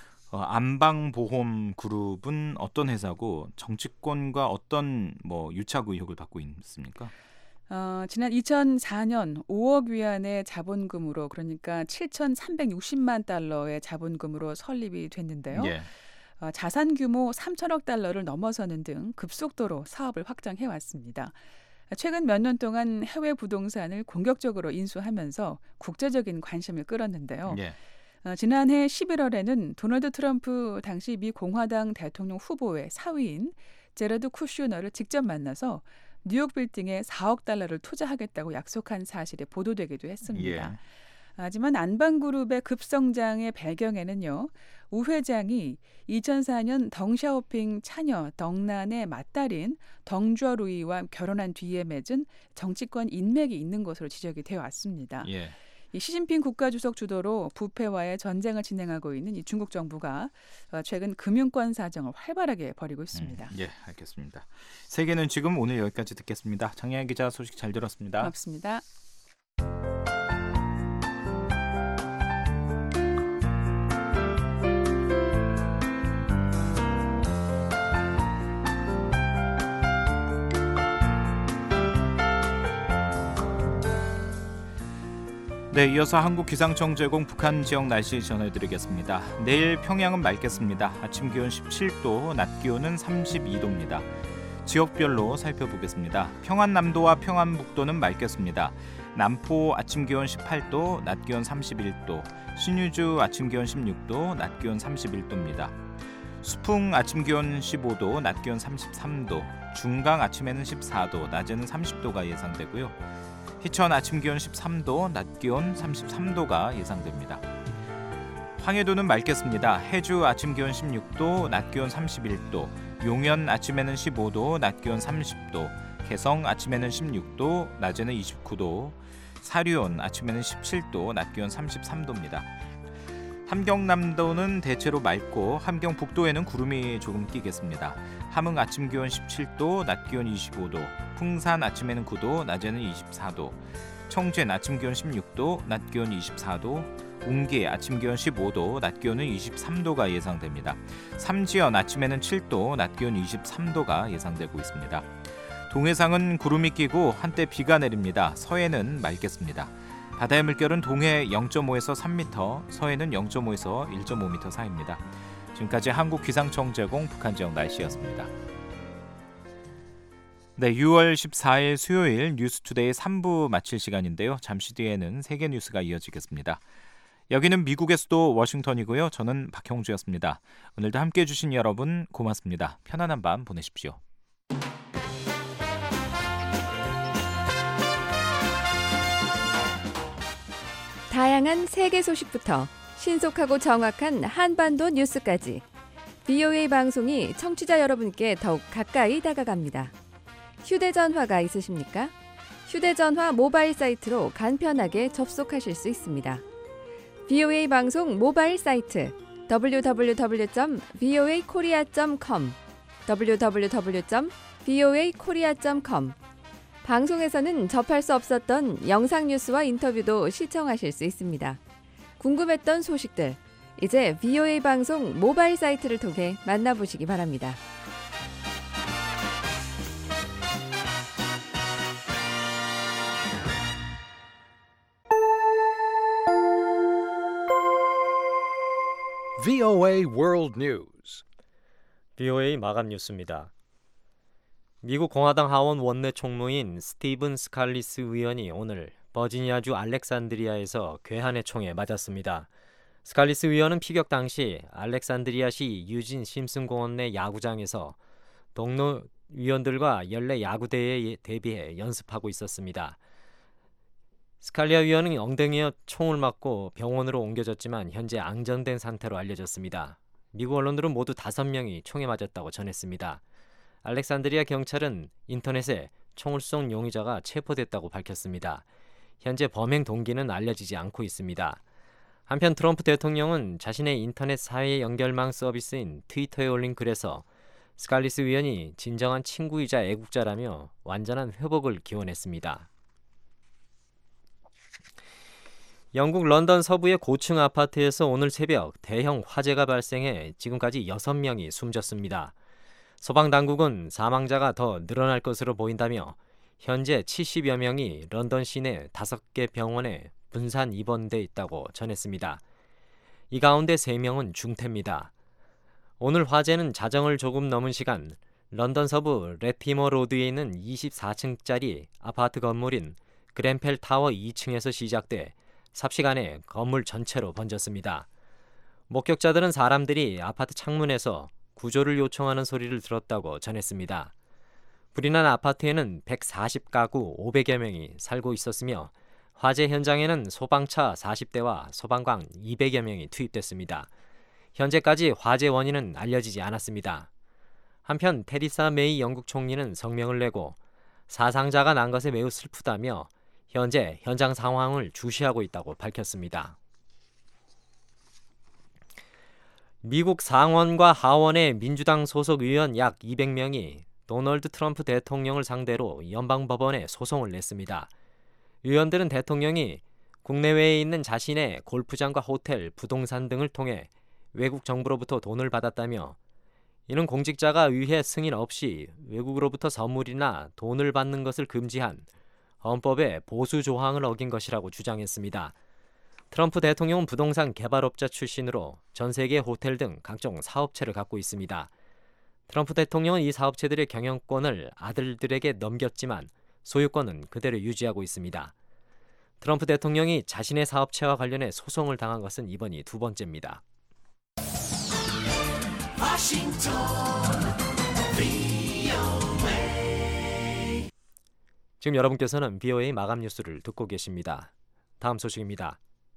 D: 안방보험 그룹은 어떤 회사고 정치권과 어떤 유착 의혹을 받고 있습니까?
X: 지난 2004년 5억 위안의 자본금으로 그러니까 7,360만 달러의 자본금으로 설립이 됐는데요.
D: 예.
X: 자산 규모 3천억 달러를 넘어서는 등 급속도로 사업을 확장해 왔습니다. 최근 몇 년 동안 해외 부동산을 공격적으로 인수하면서 국제적인 관심을 끌었는데요.
D: 예.
X: 지난해 11월에는 도널드 트럼프 당시 미 공화당 대통령 후보의 사위인 제러드 쿠슈너를 직접 만나서 뉴욕 빌딩에 4억 달러를 투자하겠다고 약속한 사실이 보도되기도 했습니다.
D: 예.
X: 하지만 안방그룹의 급성장의 배경에는요. 우 회장이 2004년 덩샤오핑 차녀 덩난의 맏딸인 덩좌루이와 결혼한 뒤에 맺은 정치권 인맥이 있는 것으로 지적이 되어 왔습니다.
D: 예.
X: 이 시진핑 국가주석 주도로 부패와의 전쟁을 진행하고 있는 이 중국 정부가 최근 금융권 사정을 활발하게 벌이고 있습니다.
D: 예, 알겠습니다. 세계는 지금 오늘 여기까지 듣겠습니다. 장혜연 기자 소식 잘 들었습니다.
X: 고맙습니다.
D: 네, 이어서 한국기상청 제공 북한 지역 날씨 전해드리겠습니다. 내일 평양은 맑겠습니다. 아침 기온 17도, 낮 기온은 32도입니다. 지역별로 살펴보겠습니다. 평안남도와 평안북도는 맑겠습니다. 남포 아침 기온 18도, 낮 기온 31도, 신유주 아침 기온 16도, 낮 기온 31도입니다. 수풍 아침 기온 15도, 낮 기온 33도, 중강 아침에는 14도, 낮에는 30도가 예상되고요. 희천 아침 기온 13도, 낮 기온 33도가 예상됩니다. 황해도는 맑겠습니다. 해주 아침 기온 16도, 낮 기온 31도, 용현 아침에는 15도, 낮 기온 30도, 개성 아침에는 16도, 낮에는 29도, 사류온 아침에는 17도, 낮 기온 33도입니다. 함경남도는 대체로 맑고 함경북도에는 구름이 조금 끼겠습니다. 함흥 아침 기온 17도, 낮 기온 25도, 풍산 아침에는 9도, 낮에는 24도, 청주엔 아침 기온 16도, 낮 기온 24도, 웅기 아침 기온 15도, 낮 기온은 23도가 예상됩니다. 삼지연 아침에는 7도, 낮 기온 23도가 예상되고 있습니다. 동해상은 구름이 끼고 한때 비가 내립니다. 서해는 맑겠습니다. 바다의 물결은 동해 0.5에서 3m, 서해는 0.5에서 1.5m 사이입니다. 지금까지 한국기상청 제공 북한 지역 날씨였습니다. 네, 6월 14일 수요일 뉴스투데이 3부 마칠 시간인데요. 잠시 뒤에는 세계 뉴스가 이어지겠습니다. 여기는 미국의 수도 워싱턴이고요. 저는 박형주였습니다. 오늘도 함께해 주신 여러분 고맙습니다. 편안한 밤 보내십시오.
B: 다양한 세계 소식부터 신속하고 정확한 한반도 뉴스까지 VOA 방송이 청취자 여러분께 더욱 가까이 다가갑니다. 휴대전화가 있으십니까? 휴대전화 모바일 사이트로 간편하게 접속하실 수 있습니다. VOA 방송 모바일 사이트 www.voakorea.com www.voakorea.com 방송에서는 접할 수 없었던 영상 뉴스와 인터뷰도 시청하실 수 있습니다. 궁금했던 소식들, 이제 VOA 방송 모바일 사이트를 통해 만나보시기 바랍니다.
C: VOA World News.
G: VOA 마감 뉴스입니다. 미국 공화당 하원 원내 총무인 스티븐 스칼리스 의원이 오늘 버지니아주 알렉산드리아에서 괴한의 총에 맞았습니다. 스칼리스 의원은 피격 당시 알렉산드리아시 유진 심슨 공원 내 야구장에서 동료 위원들과 연례 야구대회에 대비해 연습하고 있었습니다. 스칼리아 의원은 엉덩이에 총을 맞고 병원으로 옮겨졌지만 현재 앙전된 상태로 알려졌습니다. 미국 언론들은 모두 5명이 총에 맞았다고 전했습니다. 알렉산드리아 경찰은 인터넷에 총을 쏜 용의자가 체포됐다고 밝혔습니다. 현재 범행 동기는 알려지지 않고 있습니다. 한편 트럼프 대통령은 자신의 인터넷 사회 연결망 서비스인 트위터에 올린 글에서 스칼리스 의원이 진정한 친구이자 애국자라며 완전한 회복을 기원했습니다. 영국 런던 서부의 고층 아파트에서 오늘 새벽 대형 화재가 발생해 지금까지 6명이 숨졌습니다. 소방당국은 사망자가 더 늘어날 것으로 보인다며 현재 70여 명이 런던 시내 5개 병원에 분산 입원돼 있다고 전했습니다. 이 가운데 3명은 중태입니다. 오늘 화재는 자정을 조금 넘은 시간 런던 서부 레티머 로드에 있는 24층짜리 아파트 건물인 그랜펠 타워 2층에서 시작돼 삽시간에 건물 전체로 번졌습니다. 목격자들은 사람들이 아파트 창문에서 구조를 요청하는 소리를 들었다고 전했습니다. 불이 난 아파트에는 140가구 500여 명이 살고 있었으며 화재 현장에는 소방차 40대와 소방관 200여 명이 투입됐습니다. 현재까지 화재 원인은 알려지지 않았습니다. 한편 테리사 메이 영국 총리는 성명을 내고 사상자가 난 것에 매우 슬프다며 현재 현장 상황을 주시하고 있다고 밝혔습니다. 미국 상원과 하원의 민주당 소속 의원 약 200명이 도널드 트럼프 대통령을 상대로 연방법원에 소송을 냈습니다. 의원들은 대통령이 국내외에 있는 자신의 골프장과 호텔, 부동산 등을 통해 외국 정부로부터 돈을 받았다며 이는 공직자가 의회 승인 없이 외국으로부터 선물이나 돈을 받는 것을 금지한 헌법의 보수 조항을 어긴 것이라고 주장했습니다. 트럼프 대통령은 부동산 개발업자 출신으로 전 세계 호텔 등 각종 사업체를 갖고 있습니다. 트럼프 대통령은 이 사업체들의 경영권을 아들들에게 넘겼지만 소유권은 그대로 유지하고 있습니다. 트럼프 대통령이 자신의 사업체와 관련해 소송을 당한 것은 이번이 두 번째입니다. 지금 여러분께서는 VOA 마감 뉴스를 듣고 계십니다. 다음 소식입니다.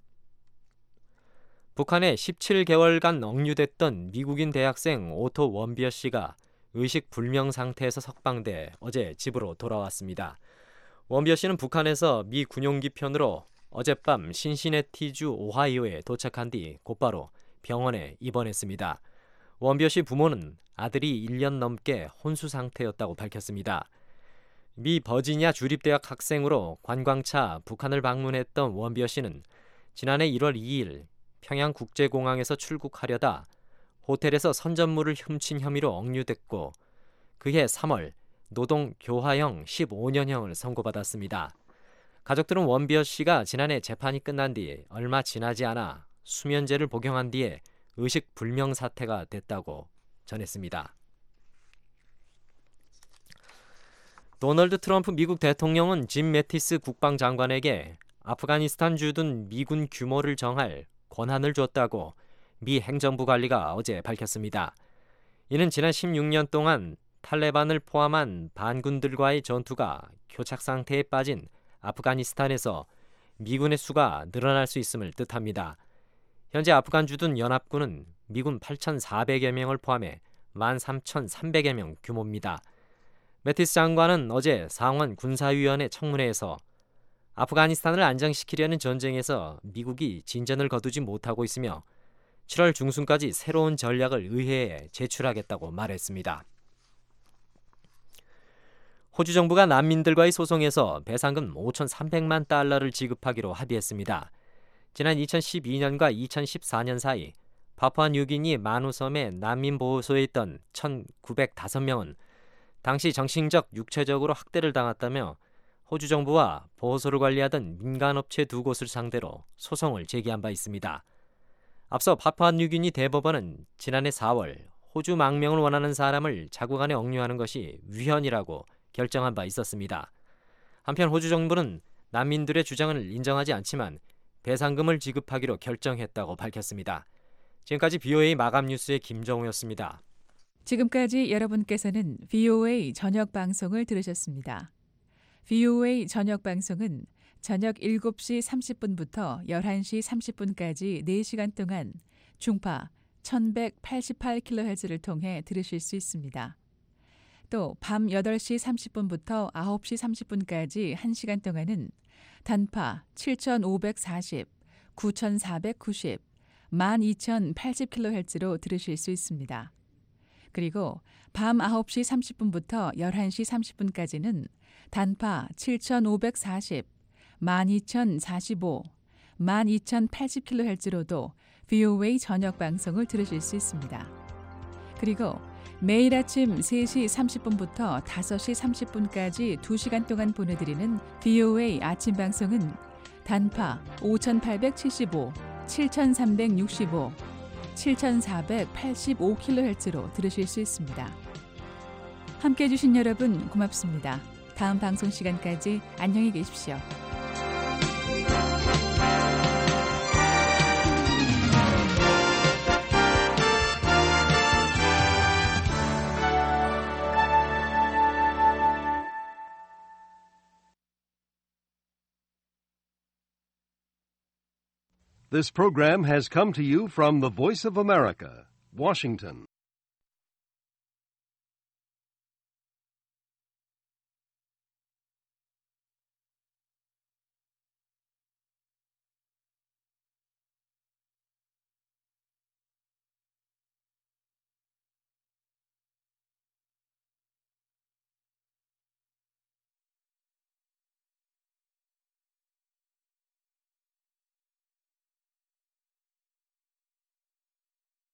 G: 북한에 17개월간 억류됐던 미국인 대학생 오토 원비어 씨가 의식 불명 상태에서 석방돼 어제 집으로 돌아왔습니다. 원비어 씨는 북한에서 미 군용기 편으로 어젯밤 신시내티주 오하이오에 도착한 뒤 곧바로 병원에 입원했습니다. 원비어 씨 부모는 아들이 1년 넘게 혼수 상태였다고 밝혔습니다. 미 버지니아 주립대학 학생으로 관광차 북한을 방문했던 원비어 씨는 지난해 1월 2일 평양국제공항에서 출국하려다 호텔에서 선전물을 훔친 혐의로 억류됐고 그해 3월 노동교화형 15년형을 선고받았습니다. 가족들은 원비어 씨가 지난해 재판이 끝난 뒤 얼마 지나지 않아 수면제를 복용한 뒤에 의식불명 사태가 됐다고 전했습니다. 도널드 트럼프 미국 대통령은 짐 매티스 국방장관에게 아프가니스탄 주둔 미군 규모를 정할 권한을 줬다고 미 행정부 관리가 어제 밝혔습니다. 이는 지난 16년 동안 탈레반을 포함한 반군들과의 전투가 교착 상태에 빠진 아프가니스탄에서 미군의 수가 늘어날 수 있음을 뜻합니다. 현재 아프간 주둔 연합군은 미군 8,400여 명을 포함해 13,300여 명 규모입니다. 매티스 장관은 어제 상원 군사위원회 청문회에서 아프가니스탄을 안정시키려는 전쟁에서 미국이 진전을 거두지 못하고 있으며 7월 중순까지 새로운 전략을 의회에 제출하겠다고 말했습니다. 호주 정부가 난민들과의 소송에서 배상금 5,300만 달러를 지급하기로 합의했습니다. 지난 2012년과 2014년 사이 파푸아뉴기니 마누섬의 난민보호소에 있던 1,905명은 당시 정신적, 육체적으로 학대를 당했다며 호주 정부와 보호소를 관리하던 민간업체 두 곳을 상대로 소송을 제기한 바 있습니다. 앞서 파푸아뉴기니 대법원은 지난해 4월 호주 망명을 원하는 사람을 자국 안에 억류하는 것이 위헌이라고 결정한 바 있었습니다. 한편 호주 정부는 난민들의 주장을 인정하지 않지만 배상금을 지급하기로 결정했다고 밝혔습니다. 지금까지 VOA 마감 뉴스의 김정우였습니다.
X: 지금까지 여러분께서는 VOA 저녁 방송을 들으셨습니다. VOA 저녁 방송은 저녁 7시 30분부터 11시 30분까지 4시간 동안 중파 1188kHz를 통해 들으실 수 있습니다. 또 밤 8시 30분부터 9시 30분까지 1시간 동안은 단파 7540, 9490, 12080kHz로 들으실 수 있습니다. 그리고 밤 9시 30분부터 11시 30분까지는 단파 7540, 12045, 12080kHz로도 VOA 저녁 방송을 들으실 수 있습니다. 그리고 매일 아침 3시 30분부터 5시 30분까지 2시간 동안 보내드리는 VOA 아침 방송은 단파 5875, 7365, 7485kHz로 들으실 수 있습니다. 함께해 주신 여러분 고맙습니다. 다음 방송 시간까지 안녕히 계십시오.
H: This program has come to you from the Voice of America, Washington.